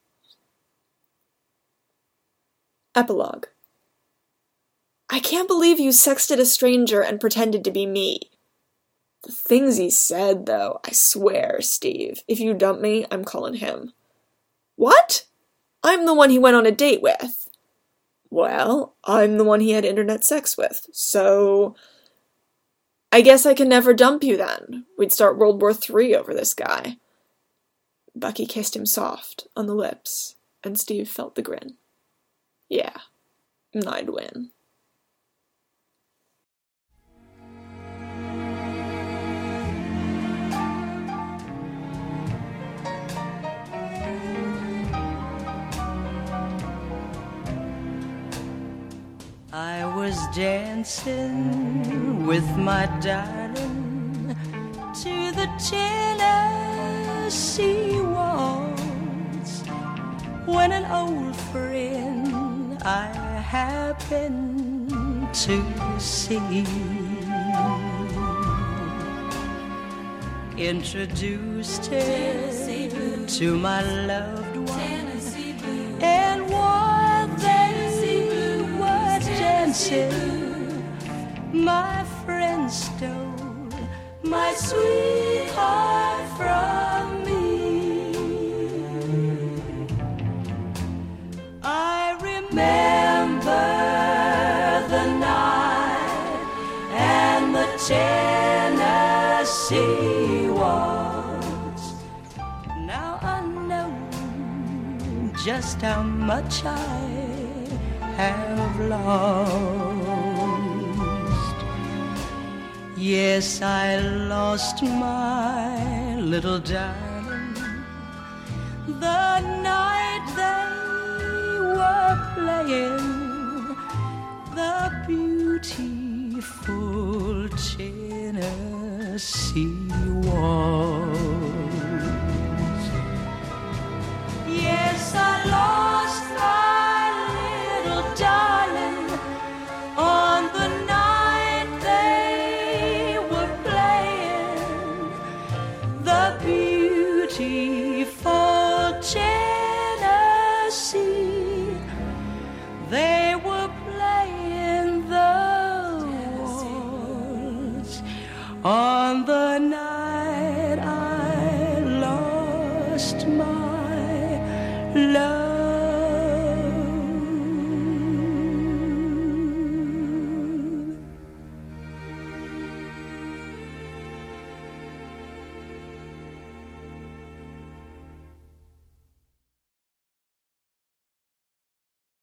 Epilogue. "I can't believe you sexted a stranger and pretended to be me." "The things he said, though, I swear, Steve, if you dump me, I'm calling him." "What? I'm the one he went on a date with." "Well, I'm the one he had internet sex with, so... I guess I can never dump you then. We'd start World War Three over this guy." Bucky kissed him soft, on the lips, and Steve felt the grin. "Yeah, I'd win." I was dancing with my darling to the Tennessee waltz when an old friend I happened to see introduced her to my loved one, and while they were dancing, my friend stole my sweetheart from me. I remember the night and the Tennessee waltz. Now I know just how much I have lost. Yes, I lost my little darling the night they were playing the beautiful Tennessee waltz. Yes, I lost my little darling on the night they were playing the beautiful Tennessee. They were playing the waltz on the night I lost my love.